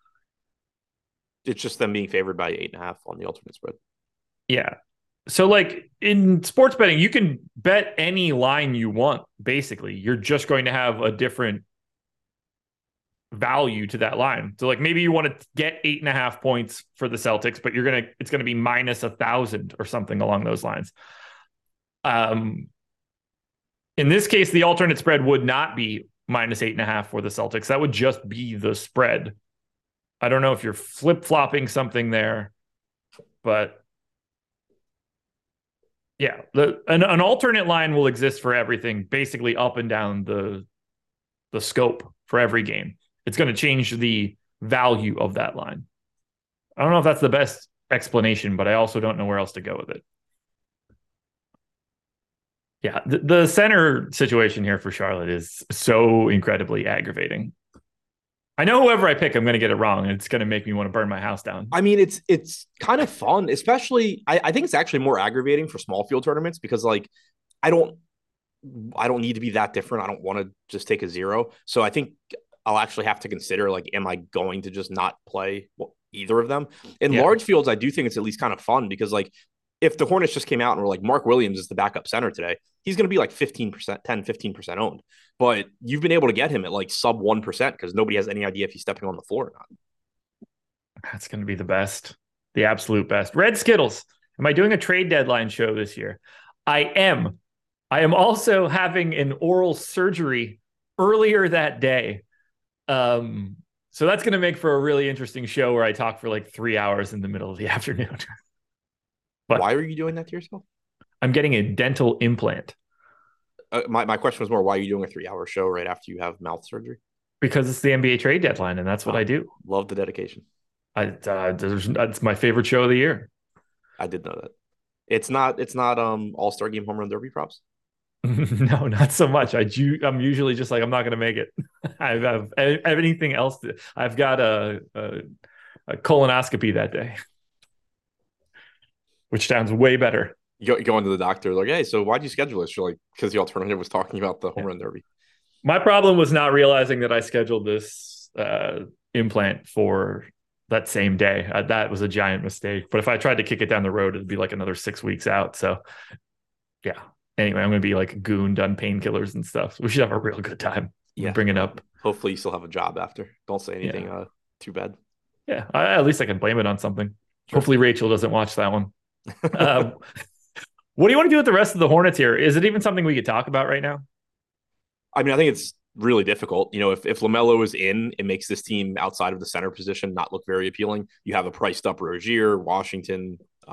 It's just them being favored by eight and a half on the alternate spread. Yeah. So like in sports betting, you can bet any line you want, basically. You're just going to have a different value to that line. So like maybe you want to get eight and a half points for the Celtics, but you're going to, it's going to be minus a thousand or something along those lines. Um, in this case, the alternate spread would not be minus eight and a half for the Celtics. That would just be the spread. I don't know if you're flip-flopping something there, but yeah, the, an, an alternate line will exist for everything, basically up and down the, the scope for every game. It's going to change the value of that line. I don't know if that's the best explanation, but I also don't know where else to go with it. Yeah, the, the center situation here for Charlotte is so incredibly aggravating. I know whoever I pick, I'm going to get it wrong, and it's going to make me want to burn my house down. I mean, it's it's kind of fun, especially I, I think it's actually more aggravating for small field tournaments because, like, I don't I don't need to be that different. I don't want to just take a zero. So I think I'll actually have to consider, like, am I going to just not play either of them? In yeah. large fields, I do think it's at least kind of fun because, like, if the Hornets just came out and were like, Mark Williams is the backup center today, he's going to be like fifteen percent, ten, fifteen percent owned. But you've been able to get him at like sub one percent because nobody has any idea if he's stepping on the floor or not. That's going to be the best, the absolute best. Red Skittles, am I doing a trade deadline show this year? I am. I am also having an oral surgery earlier that day. Um, so that's going to make for a really interesting show where I talk for like three hours in the middle of the afternoon. But why are you doing that to yourself? I'm getting a dental implant. Uh, my, my question was more, why are you doing a three-hour show right after you have mouth surgery? Because it's the N B A trade deadline, and that's what oh, I do. Love the dedication. I uh, it's my favorite show of the year. I did know that. It's not it's not um All-Star Game home run derby props. No, not so much. I do. I'm usually just like I'm not going to make it. I have, I have anything else. To, I've got a, a a colonoscopy that day, which sounds way better. You go, you go into the doctor, like, hey, so why'd you schedule this? You're like, because the alternative was talking about the home run derby. My problem was not realizing that I scheduled this uh, implant for that same day. Uh, that was a giant mistake. But if I tried to kick it down the road, it'd be like another six weeks out. So, yeah. Anyway, I'm going to be like gooned on painkillers and stuff. We should have a real good time. Yeah. Bring it up. Hopefully you still have a job after. Don't say anything yeah. uh, too bad. Yeah. I, at least I can blame it on something. Sure. Hopefully Rachel doesn't watch that one. um, what do you want to do with the rest of the Hornets here? Is it even something we could talk about right now? I mean, I think it's really difficult. You know, if, if LaMelo is in, it makes this team outside of the center position not look very appealing. You have a priced up Rozier, Washington, um,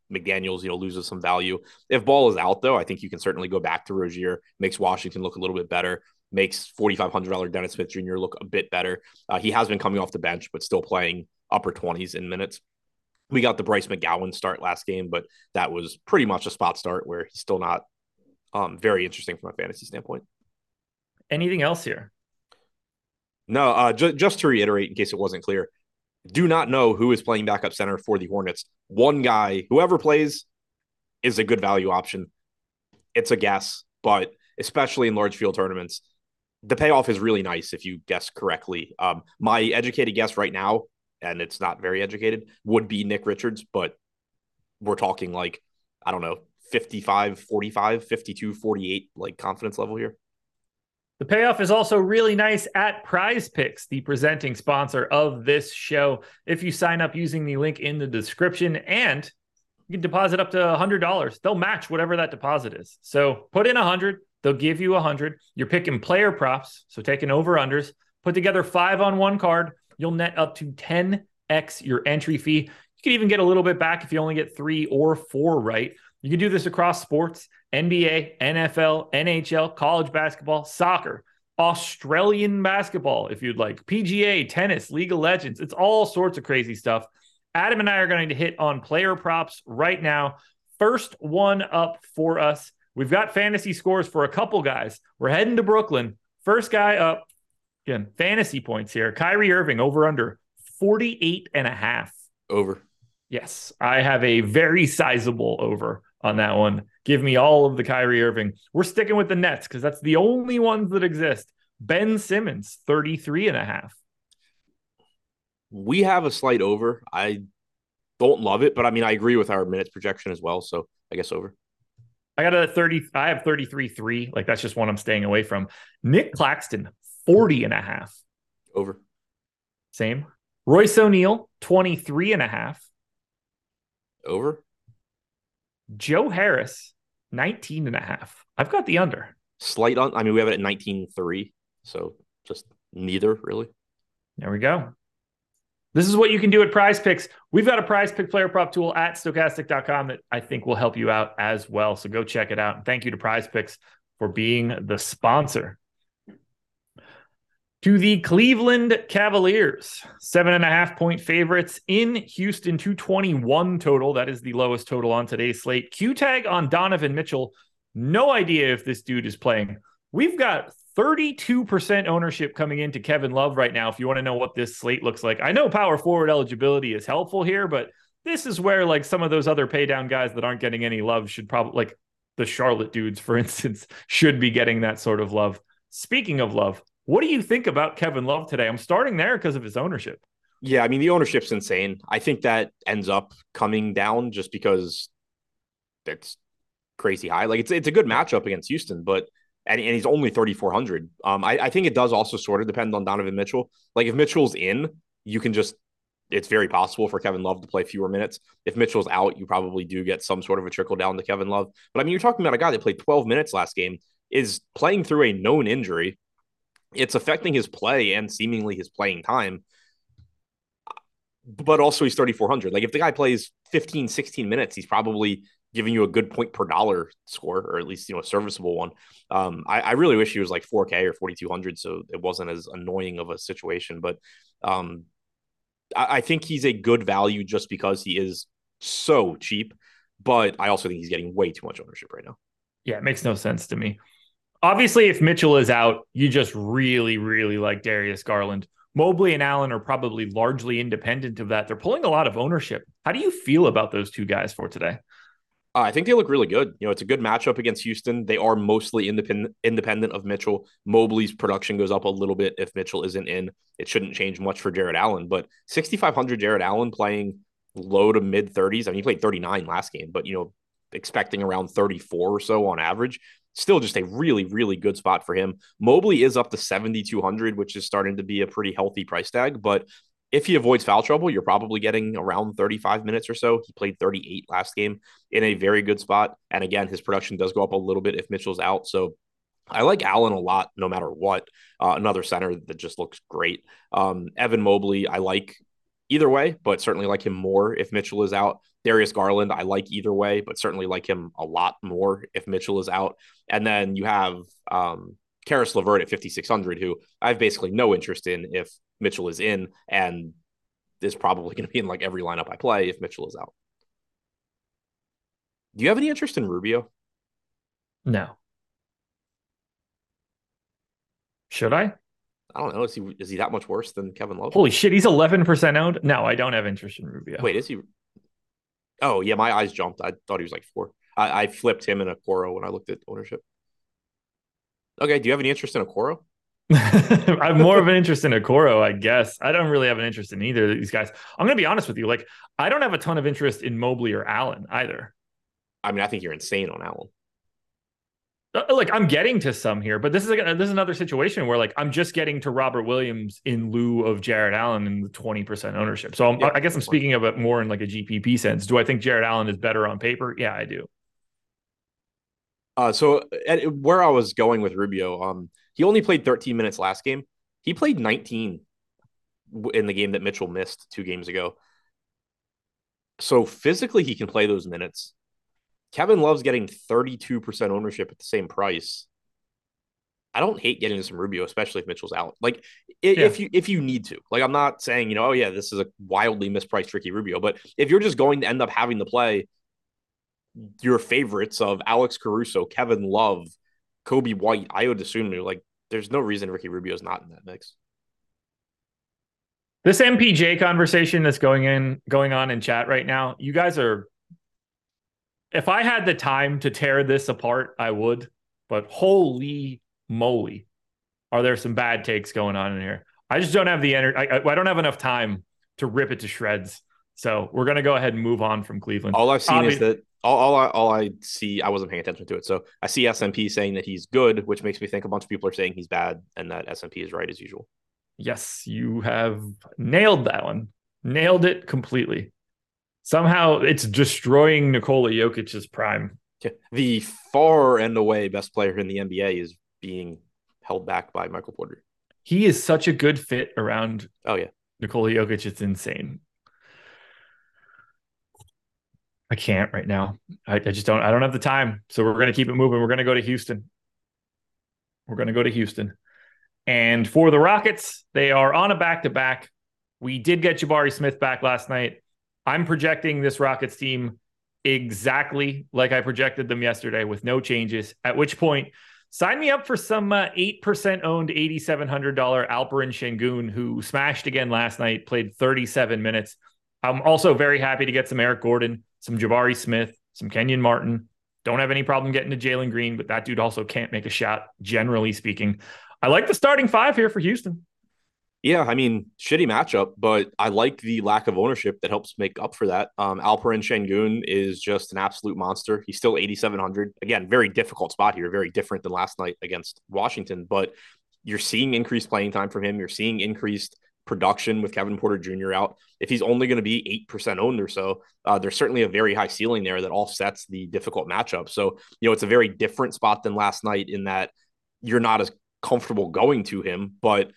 McDaniels, you know, loses some value. If Ball is out, though, I think you can certainly go back to Rozier, makes Washington look a little bit better, makes forty-five hundred dollars Dennis Smith Junior look a bit better. Uh, he has been coming off the bench, but still playing upper twenties in minutes. We got the Bryce McGowan start last game, but that was pretty much a spot start where he's still not um, very interesting from a fantasy standpoint. Anything else here? No, uh, ju- just to reiterate, in case it wasn't clear, do not know who is playing backup center for the Hornets. One guy, whoever plays, is a good value option. It's a guess, but especially in large field tournaments, the payoff is really nice if you guess correctly. Um, my educated guess right now, and it's not very educated, would be Nick Richards, but we're talking like, I don't know, fifty-five, forty-five, fifty-two, forty-eight, like confidence level here. The payoff is also really nice at Prize Picks, the presenting sponsor of this show. If you sign up using the link in the description, and you can deposit up to one hundred dollars. They'll match whatever that deposit is. So put in one hundred dollars. They'll give you one hundred dollars. You're picking player props, so taking over-unders. Put together five on one card. You'll net up to ten x your entry fee. You can even get a little bit back if you only get three or four right. You can do this across sports, N B A, N F L, N H L, college basketball, soccer, Australian basketball, if you'd like, P G A, tennis, League of Legends. It's all sorts of crazy stuff. Adam and I are going to hit on player props right now. First one up for us. We've got fantasy scores for a couple guys. We're heading to Brooklyn. First guy up, again, fantasy points here. Kyrie Irving over under forty-eight and a half. Over. Yes, I have a very sizable over on that one. Give me all of the Kyrie Irving. We're sticking with the Nets because that's the only ones that exist. Ben Simmons, thirty-three and a half. We have a slight over. I don't love it, but I mean, I agree with our minutes projection as well. So I guess over. I got a thirty. I have thirty-three three. Like, that's just one I'm staying away from. Nick Claxton, forty and a half. Over. Same. Royce O'Neal, twenty-three and a half. Over. Joe Harris, nineteen and a half. I've got the under. Slight on. I mean, we have it at nineteen three. So just neither, really. There we go. This is what you can do at Prize Picks. We've got a Prize Pick player prop tool at stokastic dot com that I think will help you out as well. So go check it out. And thank you to Prize Picks for being the sponsor. To the Cleveland Cavaliers, seven and a half point favorites in Houston, two twenty-one total. That is the lowest total on today's slate. Q tag on Donovan Mitchell. No idea if this dude is playing. We've got thirty-two percent ownership coming into Kevin Love right now. If you want to know what this slate looks like, I know power forward eligibility is helpful here, but this is where like some of those other pay down guys that aren't getting any love should probably, like the Charlotte dudes, for instance, should be getting that sort of love. Speaking of love, what do you think about Kevin Love today? I'm starting there because of his ownership. Yeah, I mean, the ownership's insane. I think that ends up coming down just because it's crazy high. Like, it's it's a good matchup against Houston, but and, and he's only thirty-four hundred. Um, I, I think it does also sort of depend on Donovan Mitchell. Like, if Mitchell's in, you can just, it's very possible for Kevin Love to play fewer minutes. If Mitchell's out, you probably do get some sort of a trickle down to Kevin Love. But I mean, you're talking about a guy that played twelve minutes last game, is playing through a known injury. It's affecting his play and seemingly his playing time. But also he's thirty-four hundred. Like, if the guy plays fifteen, sixteen minutes, he's probably giving you a good point per dollar score, or at least, you know, a serviceable one. Um, I, I really wish he was like four K or forty-two hundred, so it wasn't as annoying of a situation. But um, I, I think he's a good value just because he is so cheap. But I also think he's getting way too much ownership right now. Yeah, it makes no sense to me. Obviously, if Mitchell is out, you just really, really like Darius Garland. Mobley and Allen are probably largely independent of that. They're pulling a lot of ownership. How do you feel about those two guys for today? Uh, I think they look really good. You know, it's a good matchup against Houston. They are mostly independent independent of Mitchell. Mobley's production goes up a little bit if Mitchell isn't in. It shouldn't change much for Jared Allen, but sixty-five hundred Jared Allen playing low to mid thirties. I mean, he played thirty-nine last game, but, you know, expecting around thirty-four or so on average. Still just a really, really good spot for him. Mobley is up to seventy-two hundred, which is starting to be a pretty healthy price tag. But if he avoids foul trouble, you're probably getting around thirty-five minutes or so. He played thirty-eight last game in a very good spot. And again, his production does go up a little bit if Mitchell's out. So I like Allen a lot, no matter what. Uh, another center that just looks great. Um, Evan Mobley, I like either way, but certainly like him more if Mitchell is out. Darius Garland, I like either way, but certainly like him a lot more if Mitchell is out. And then you have um, Karis LeVert at fifty-six hundred, who I have basically no interest in if Mitchell is in, and is probably going to be in like every lineup I play if Mitchell is out. Do you have any interest in Rubio? No. Should I? I don't know. Is he is he that much worse than Kevin Love? Holy shit, he's eleven percent owned. No, I don't have interest in Rubio. Wait, is he? Oh yeah, my eyes jumped. I thought he was like four. I, I flipped him in Okoro when I looked at ownership. Okay, do you have any interest in Okoro? I'm more of an interest in Okoro, I guess. I don't really have an interest in either of these guys. I'm going to be honest with you. Like, I don't have a ton of interest in Mobley or Allen either. I mean, I think you're insane on Allen. Like, I'm getting to some here, but this is like, this is another situation where like I'm just getting to Robert Williams in lieu of Jarrett Allen in the twenty percent ownership. So I'm, yeah, I guess I'm speaking of it more in like a G P P sense. Do I think Jarrett Allen is better on paper? Yeah, I do. Uh, so at, where I was going with Rubio, um, he only played thirteen minutes last game. He played nineteen in the game that Mitchell missed two games ago. So physically, he can play those minutes. Kevin Love's getting thirty-two percent ownership at the same price. I don't hate getting some Rubio, especially if Mitchell's out. Like if, yeah. if you if you need to. Like I'm not saying, you know, oh yeah, this is a wildly mispriced Ricky Rubio, but if you're just going to end up having to play your favorites of Alex Caruso, Kevin Love, Kobe White, Ayo Dosunmu, like there's no reason Ricky Rubio's not in that mix. This M P J conversation that's going in going on in chat right now, you guys are, if I had the time to tear this apart, I would, but holy moly, are there some bad takes going on in here? I just don't have the energy. I, I don't have enough time to rip it to shreds. So we're going to go ahead and move on from Cleveland. All I've seen Obvi- is that all, all, I, all I see, I wasn't paying attention to it. So I see S M P saying that he's good, which makes me think a bunch of people are saying he's bad and that S M P is right as usual. Yes, you have nailed that one. Nailed it completely. Somehow it's destroying Nikola Jokic's prime. The far and away best player in the N B A is being held back by Michael Porter. He is such a good fit around oh yeah, Nikola Jokic. It's insane. I can't right now. I, I just don't. I don't have the time. So we're going to keep it moving. We're going to go to Houston. We're going to go to Houston. And for the Rockets, they are on a back-to-back. We did get Jabari Smith back last night. I'm projecting this Rockets team exactly like I projected them yesterday with no changes, at which point, sign me up for some uh, eight percent owned eight thousand seven hundred dollars Alperen Sengun, who smashed again last night, played thirty-seven minutes. I'm also very happy to get some Eric Gordon, some Jabari Smith, some Kenyon Martin. Don't have any problem getting to Jalen Green, but that dude also can't make a shot, generally speaking. I like the starting five here for Houston. Yeah, I mean, shitty matchup, but I like the lack of ownership that helps make up for that. Um, Alperen Sengun is just an absolute monster. He's still eight thousand seven hundred. Again, very difficult spot here, very different than last night against Washington, but you're seeing increased playing time from him. You're seeing increased production with Kevin Porter Junior out. If he's only going to be eight percent owned or so, uh, there's certainly a very high ceiling there that offsets the difficult matchup. So, you know, it's a very different spot than last night in that you're not as comfortable going to him, but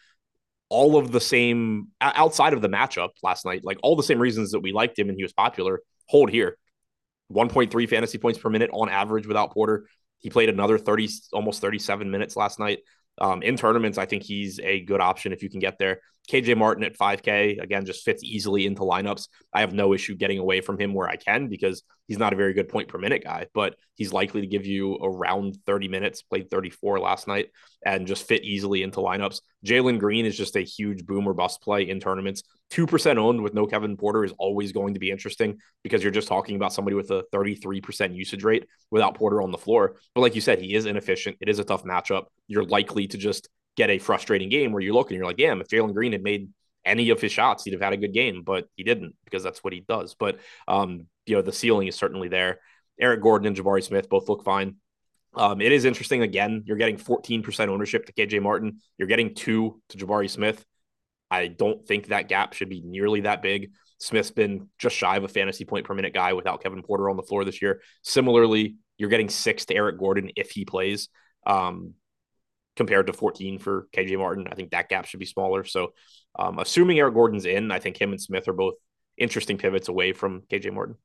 all of the same outside of the matchup last night, like all the same reasons that we liked him and he was popular, hold here. one point three fantasy points per minute on average without Porter. He played another thirty, almost thirty-seven minutes last night. Um, in tournaments, I think he's a good option if you can get there. K J Martin at five K, again, just fits easily into lineups. I have no issue getting away from him where I can because he's not a very good point per minute guy, but he's likely to give you around thirty minutes, played thirty-four last night, and just fit easily into lineups. Jalen Green is just a huge boom or bust play in tournaments. two percent owned with no Kevin Porter is always going to be interesting because you're just talking about somebody with a thirty-three percent usage rate without Porter on the floor. But like you said, he is inefficient. It is a tough matchup. You're likely to just get a frustrating game where you look and you're like, damn, if Jalen Green had made any of his shots, he'd have had a good game, but he didn't because that's what he does. But, um, you know, the ceiling is certainly there. Eric Gordon and Jabari Smith both look fine. Um, it is interesting. Again, you're getting fourteen percent ownership to K J Martin. You're getting two to Jabari Smith. I don't think that gap should be nearly that big. Smith's been just shy of a fantasy point per minute guy without Kevin Porter on the floor this year. Similarly, you're getting six to Eric Gordon if he plays. Um, compared to fourteen for K J Martin. I think that gap should be smaller. So, um, assuming Eric Gordon's in, I think him and Smith are both interesting pivots away from K J Martin.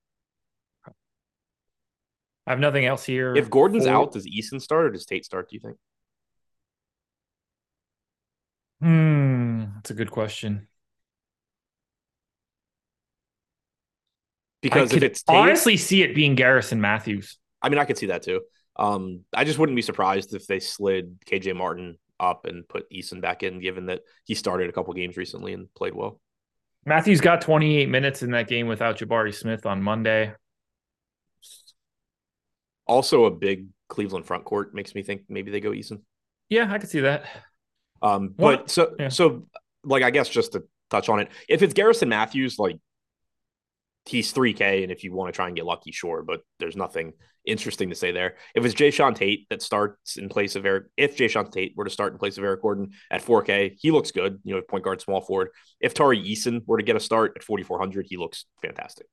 I have nothing else here. If Gordon's for... out, does Eason start or does Tate start, do you think? Hmm, that's a good question. Because I if could it's Tate, honestly see it being Garrison Matthews. I mean, I could see that too. Um, I just wouldn't be surprised if they slid K J Martin up and put Eason back in, given that he started a couple games recently and played well. Matthews got twenty-eight minutes in that game without Jabari Smith on Monday. Also, a big Cleveland front court makes me think maybe they go Eason. Yeah, I could see that. Um, but what? so yeah. so like I guess just to touch on it, if it's Garrison Matthews, like he's three K, and if you want to try and get lucky, sure, but there's nothing interesting to say there. If it's Jae'Sean Tate that starts in place of Eric, if Jae'Sean Tate were to start in place of Eric Gordon at four K, he looks good, you know, point guard, small forward. If Tari Eason were to get a start at forty-four hundred, he looks fantastic.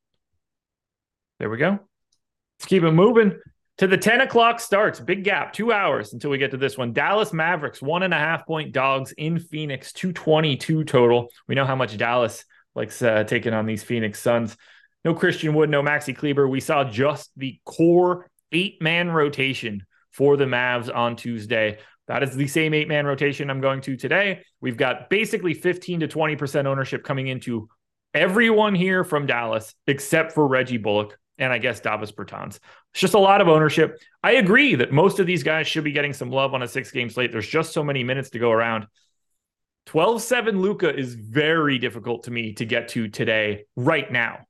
There we go. Let's keep it moving to the ten o'clock starts. Big gap, two hours until we get to this one. Dallas Mavericks, one and a half point dogs in Phoenix, two twenty-two total. We know how much Dallas likes uh, taking on these Phoenix Suns. No Christian Wood, no Maxi Kleber. We saw just the core eight-man rotation for the Mavs on Tuesday. That is the same eight-man rotation I'm going to today. We've got basically fifteen to twenty percent ownership coming into everyone here from Dallas, except for Reggie Bullock and I guess Davis Bertans. It's just a lot of ownership. I agree that most of these guys should be getting some love on a six-game slate. There's just so many minutes to go around. twelve seven Luka is very difficult to me to get to today, right now.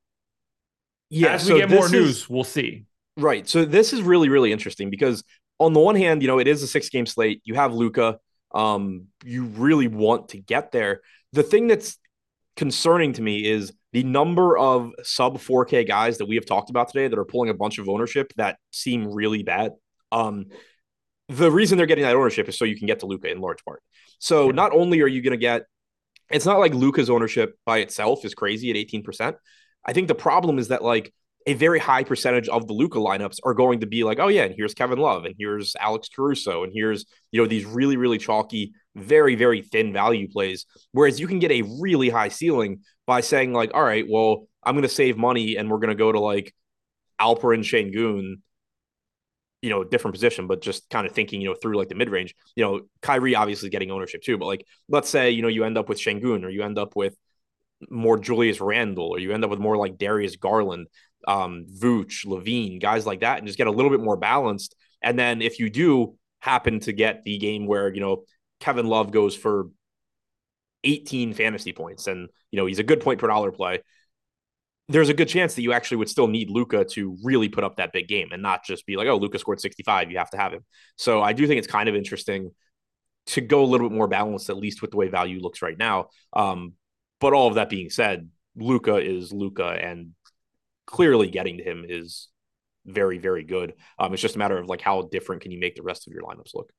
Yeah, as we so get more news, is, we'll see. Right. So this is really, really interesting because on the one hand, you know, it is a six-game slate. You have Luka. Um, you really want to get there. The thing that's concerning to me is the number of sub four K guys that we have talked about today that are pulling a bunch of ownership that seem really bad. Um, the reason they're getting that ownership is so you can get to Luka in large part. So yeah. Not only are you going to get, it's not like Luka's ownership by itself is crazy at eighteen percent. I think the problem is that like a very high percentage of the Luka lineups are going to be like, oh yeah, and here's Kevin Love, and here's Alex Caruso, and here's, you know, these really, really chalky, very, very thin value plays. Whereas you can get a really high ceiling by saying like, all right, well, I'm going to save money and we're going to go to like Alperen Sengun, you know, different position, but just kind of thinking, you know, through like the mid-range, you know, Kyrie obviously getting ownership too, but like, let's say, you know, you end up with Sengun or you end up with more Julius Randle or you end up with more like Darius Garland, um, Vooch, Levine, guys like that, and just get a little bit more balanced. And then if you do happen to get the game where, you know, Kevin Love goes for eighteen fantasy points and, you know, he's a good point per dollar play, there's a good chance that you actually would still need Luka to really put up that big game and not just be like, oh, Luka scored sixty-five, you have to have him. So I do think it's kind of interesting to go a little bit more balanced, at least with the way value looks right now. Um, but all of that being said, Luka is Luka, and clearly getting to him is very, very good. Um, it's just a matter of like how different can you make the rest of your lineups look.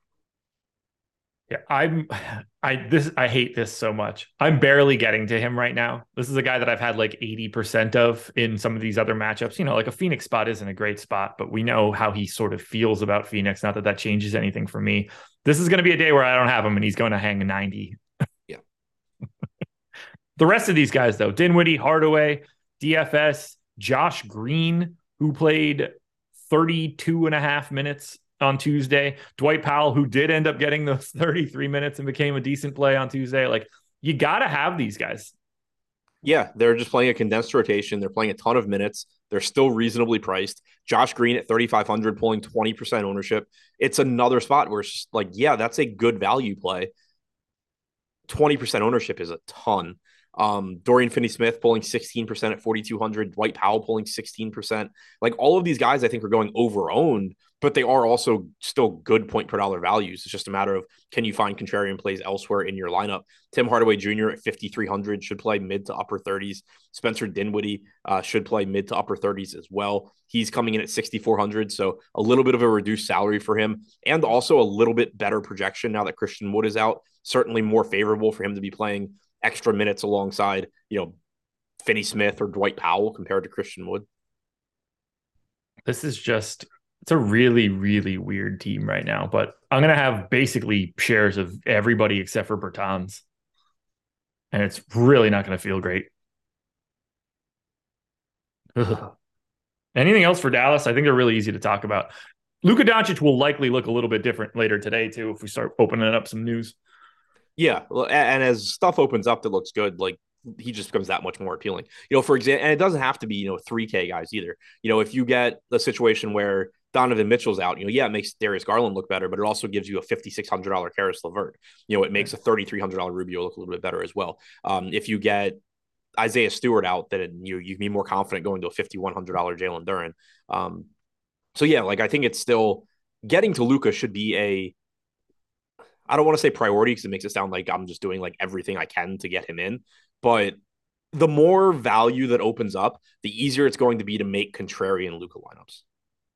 Yeah, I'm I this I hate this so much. I'm barely getting to him right now. This is a guy that I've had like eighty percent of in some of these other matchups. You know, like a Phoenix spot isn't a great spot, but we know how he sort of feels about Phoenix. Not that that changes anything for me. This is going to be a day where I don't have him and he's going to hang ninety. Yeah. The rest of these guys though, Dinwiddie, Hardaway, D F S, Josh Green, who played thirty-two and a half minutes on Tuesday. Dwight Powell, who did end up getting those thirty-three minutes and became a decent play on Tuesday. Like, you got to have these guys. Yeah, they're just playing a condensed rotation. They're playing a ton of minutes. They're still reasonably priced. Josh Green at thirty-five hundred, pulling twenty percent ownership. It's another spot where it's just like, yeah, that's a good value play. twenty percent ownership is a ton. Um, Dorian Finney-Smith pulling sixteen percent at forty-two hundred. Dwight Powell pulling sixteen percent. Like, all of these guys I think are going over-owned, but they are also still good point per dollar values. It's just a matter of, can you find contrarian plays elsewhere in your lineup? Tim Hardaway Junior at fifty-three hundred should play mid to upper thirties. Spencer Dinwiddie uh, should play mid to upper thirties as well. He's coming in at sixty-four hundred, so a little bit of a reduced salary for him, and also a little bit better projection now that Christian Wood is out. Certainly more favorable for him to be playing extra minutes alongside, you know, Finney-Smith or Dwight Powell compared to Christian Wood. This is just It's a really, really weird team right now, but I'm going to have basically shares of everybody except for Bertans. And it's really not going to feel great. Ugh. Anything else for Dallas? I think they're really easy to talk about. Luka Doncic will likely look a little bit different later today, too, if we start opening up some news. Yeah. And as stuff opens up that looks good, like he just becomes that much more appealing. You know, for example, and it doesn't have to be, you know, three K guys either. You know, if you get a situation where Donovan Mitchell's out, you know, yeah, it makes Darius Garland look better, but it also gives you a fifty-six hundred dollars Caris LeVert. You know, it makes a thirty-three hundred dollars Rubio look a little bit better as well. Um, if you get Isaiah Stewart out, then you you can be more confident going to a fifty-one hundred dollars Jalen Duren. Um, so yeah, like I think it's still getting to Luka should be a, I don't want to say priority because it makes it sound like I'm just doing like everything I can to get him in, but the more value that opens up, the easier it's going to be to make contrarian Luka lineups.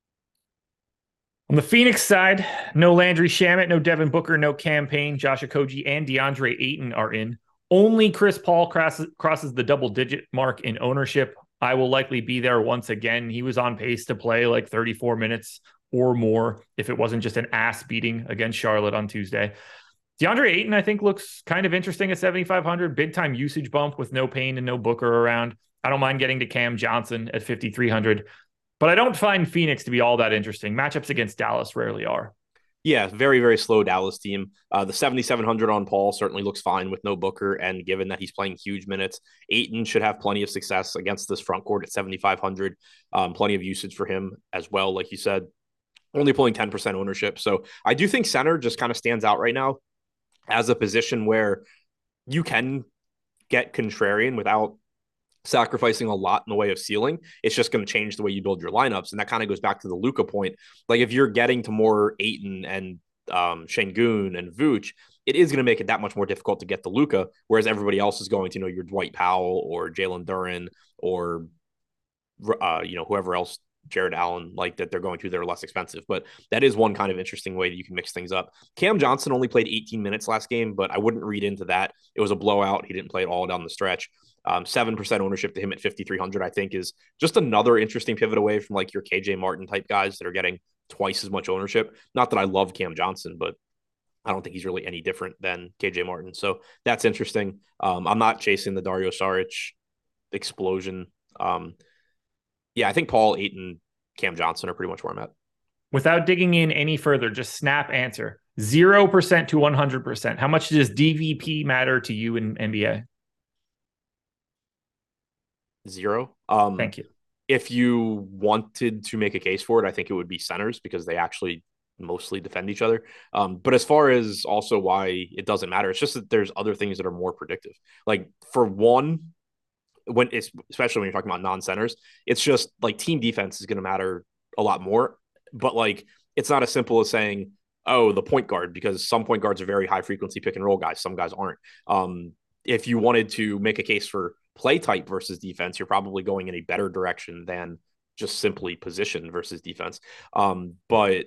On the Phoenix side, no Landry Shamet, no Devin Booker, no Cam Payne, Josh Okogie, and DeAndre Ayton are in. Only Chris Paul crosses, crosses the double-digit mark in ownership. I will likely be there once again. He was on pace to play like thirty-four minutes or more if it wasn't just an ass beating against Charlotte on Tuesday. DeAndre Ayton, I think, looks kind of interesting at seventy-five hundred. Big-time usage bump with no Payne and no Booker around. I don't mind getting to Cam Johnson at fifty-three hundred. But I don't find Phoenix to be all that interesting. Matchups against Dallas rarely are. Yeah, very, very slow Dallas team. Uh, the seventy-seven hundred on Paul certainly looks fine with no Booker, and given that he's playing huge minutes, Ayton should have plenty of success against this front court at seventy-five hundred. Um, plenty of usage for him as well, like you said. Only pulling ten percent ownership. So I do think center just kind of stands out right now as a position where you can get contrarian without sacrificing a lot in the way of ceiling. It's just going to change the way you build your lineups. And that kind of goes back to the Luka point. Like if you're getting to more Ayton and um, Şengün and Vooch, it is going to make it that much more difficult to get to Luka, whereas everybody else is going to, you know, your Dwight Powell or Jalen Duren or, uh, you know, whoever else, Jared Allen, like that they're going to, they're less expensive. But that is one kind of interesting way that you can mix things up. Cam Johnson only played eighteen minutes last game, but I wouldn't read into that. It was a blowout. He didn't play it all down the stretch. Um, seven percent ownership to him at fifty-three hundred, I think, is just another interesting pivot away from like your K J Martin type guys that are getting twice as much ownership. Not that I love Cam Johnson, but I don't think he's really any different than K J Martin. So that's interesting. Um, I'm not chasing the Dario Saric explosion. Um, yeah, I think Paul, Ayton, Cam Johnson are pretty much where I'm at. Without digging in any further, just snap answer. zero percent to one hundred percent. How much does D V P matter to you in N B A? Zero. Um, Thank you. If you wanted to make a case for it, I think it would be centers because they actually mostly defend each other. Um, but as far as also why it doesn't matter, it's just that there's other things that are more predictive. Like for one, when it's especially when you're talking about non-centers, it's just like team defense is going to matter a lot more. But like it's not as simple as saying, oh, the point guard, because some point guards are very high frequency pick and roll guys. Some guys aren't. Um, if you wanted to make a case for play type versus defense, you're probably going in a better direction than just simply position versus defense. Um, but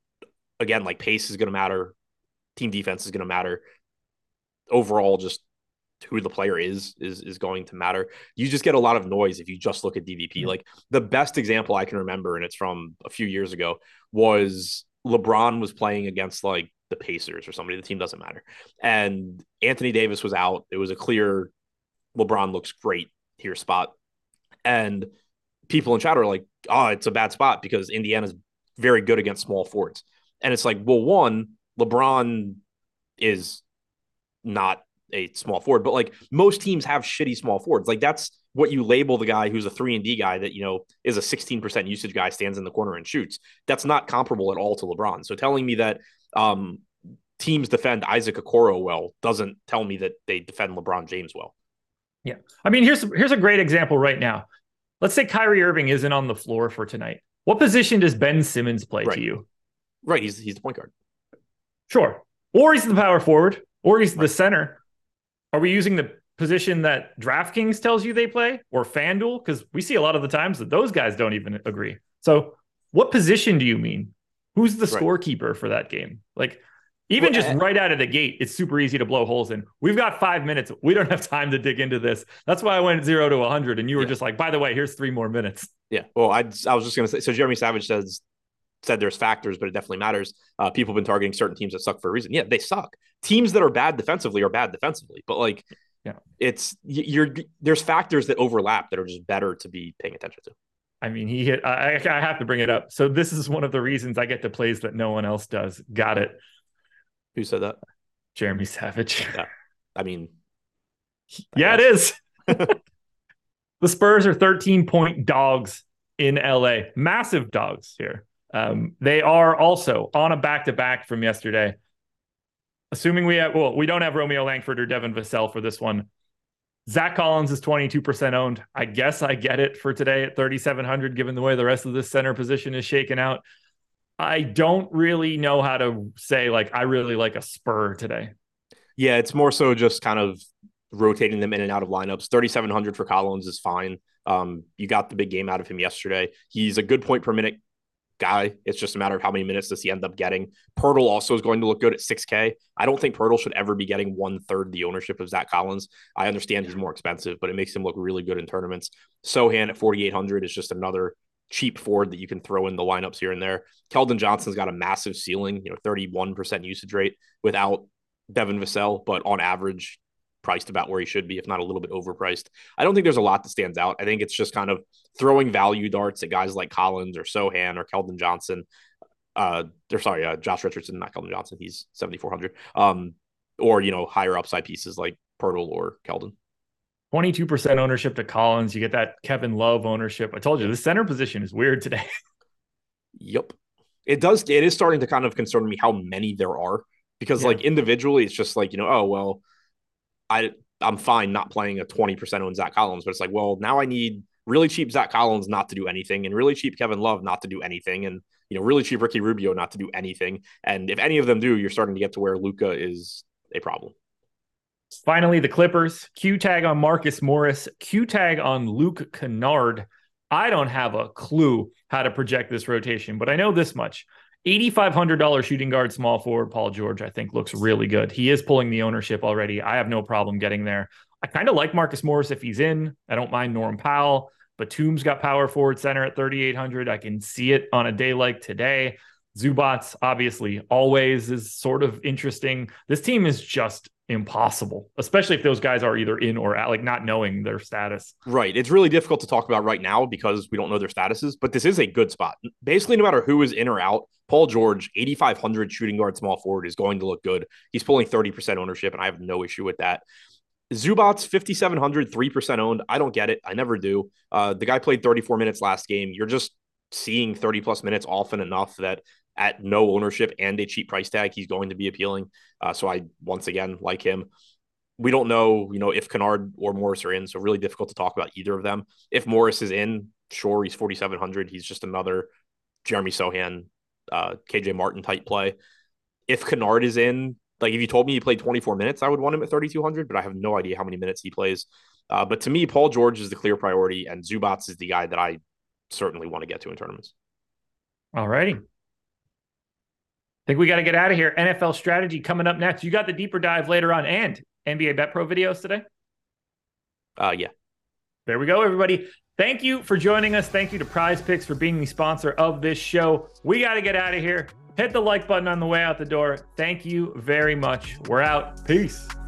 again, like pace is going to matter. Team defense is going to matter. Overall, just who the player is, is, is going to matter. You just get a lot of noise if you just look at D V P. Like the best example I can remember, and it's from a few years ago, was LeBron was playing against like the Pacers or somebody. The team doesn't matter. And Anthony Davis was out. It was a clear LeBron looks great here spot. And people in chat are like, oh, it's a bad spot because Indiana's very good against small forwards. And it's like, well, one, LeBron is not a small forward, but like most teams have shitty small forwards. Like that's what you label the guy who's a three and D guy that, you know, is a sixteen percent usage guy, stands in the corner and shoots. That's not comparable at all to LeBron. So telling me that um, teams defend Isaac Okoro well doesn't tell me that they defend LeBron James well. Yeah. I mean, here's, here's a great example right now. Let's say Kyrie Irving isn't on the floor for tonight. What position does Ben Simmons play right. to you? Right. He's, he's the point guard. Sure. Or he's the power forward, or he's right. the center. Are we using the position that DraftKings tells you they play or FanDuel? Because we see a lot of the times that those guys don't even agree. So what position do you mean? Who's the right. scorekeeper for that game? Like, even well, just right out of the gate, it's super easy to blow holes in. We've got five minutes. We don't have time to dig into this. That's why I went zero to one hundred. And you were yeah. just like, by the way, here's three more minutes. Yeah. Well, I, I was just going to say, so Jeremy Savage says said there's factors, but it definitely matters. Uh, people have been targeting certain teams that suck for a reason. Yeah, they suck. Teams that are bad defensively are bad defensively, but like, yeah, it's you're there's factors that overlap that are just better to be paying attention to. I mean, he hit. I, I have to bring it up. So this is one of the reasons I get to plays that no one else does. Got it. Who said that? Jeremy Savage. Yeah, I mean, I yeah, guess. It is. The Spurs are thirteen point dogs in L A. Massive dogs here. Um, they are also on a back-to-back from yesterday. Assuming we have, well, we don't have Romeo Langford or Devin Vassell for this one. Zach Collins is twenty-two percent owned. I guess I get it for today at thirty-seven hundred, given the way the rest of this center position is shaken out. I don't really know how to say, like, I really like a Spur today. Yeah, it's more so just kind of rotating them in and out of lineups. thirty-seven hundred for Collins is fine. Um, you got the big game out of him yesterday. He's a good point per minute guy. It's just a matter of how many minutes does he end up getting. Poeltl also is going to look good at six K. I don't think Poeltl should ever be getting one third the ownership of Zach Collins. I understand he's more expensive, but it makes him look really good in tournaments. Sochan at forty-eight hundred is just another cheap forward that you can throw in the lineups here and there. Keldon Johnson's got a massive ceiling, you know, thirty-one percent usage rate without Devin Vassell, but on average, priced about where he should be, if not a little bit overpriced. I don't think there's a lot that stands out. I think it's just kind of throwing value darts at guys like Collins or Sochan or Keldon Johnson. Uh, they're sorry, uh, Josh Richardson, not Keldon Johnson. He's seventy-four hundred. Um, or, you know, higher upside pieces like Poeltl or Keldon. twenty-two percent ownership to Collins. You get that Kevin Love ownership. I told you the center position is weird today. Yep. It does. It is starting to kind of concern me how many there are, because yeah. like individually, it's just like, you know, oh, well, I, I'm fine not playing a twenty percent owned Zach Collins, but it's like, well, now I need really cheap Zach Collins not to do anything, and really cheap Kevin Love not to do anything, and, you know, really cheap Ricky Rubio not to do anything. And if any of them do, you're starting to get to where Luka is a problem. Finally, the Clippers. Q tag on Marcus Morris. Q tag on Luke Kennard. I don't have a clue how to project this rotation, but I know this much. eight thousand five hundred dollars shooting guard, small forward, Paul George, I think looks really good. He is pulling the ownership already. I have no problem getting there. I kind of like Marcus Morris if he's in. I don't mind Norm Powell. Batum's got power forward center at thirty-eight hundred. I can see it on a day like today. Zubats, obviously, always is sort of interesting. This team is just impossible, especially if those guys are either in or out, like not knowing their status. Right. It's really difficult to talk about right now because we don't know their statuses, but this is a good spot. Basically, no matter who is in or out, Paul George, eight thousand five hundred shooting guard, small forward, is going to look good. He's pulling thirty percent ownership, and I have no issue with that. Zubats, fifty-seven hundred, three percent owned. I don't get it. I never do. Uh, the guy played thirty-four minutes last game. You're just seeing thirty plus minutes often enough that at no ownership and a cheap price tag, he's going to be appealing. Uh, so I, once again, like him. We don't know, you know, if Kennard or Morris are in, so really difficult to talk about either of them. If Morris is in, sure, he's forty-seven hundred. He's just another Jeremy Sochan, uh, K J Martin type play. If Kennard is in, like if you told me he played twenty-four minutes, I would want him at thirty-two hundred, but I have no idea how many minutes he plays. Uh, but to me, Paul George is the clear priority, and Zubats is the guy that I certainly want to get to in tournaments. All righty. I think we got to get out of here. N F L strategy coming up next. You got the deeper dive later on and N B A Bet Pro videos today? Uh, yeah. There we go, everybody. Thank you for joining us. Thank you to Prize Picks for being the sponsor of this show. We got to get out of here. Hit the like button on the way out the door. Thank you very much. We're out. Peace.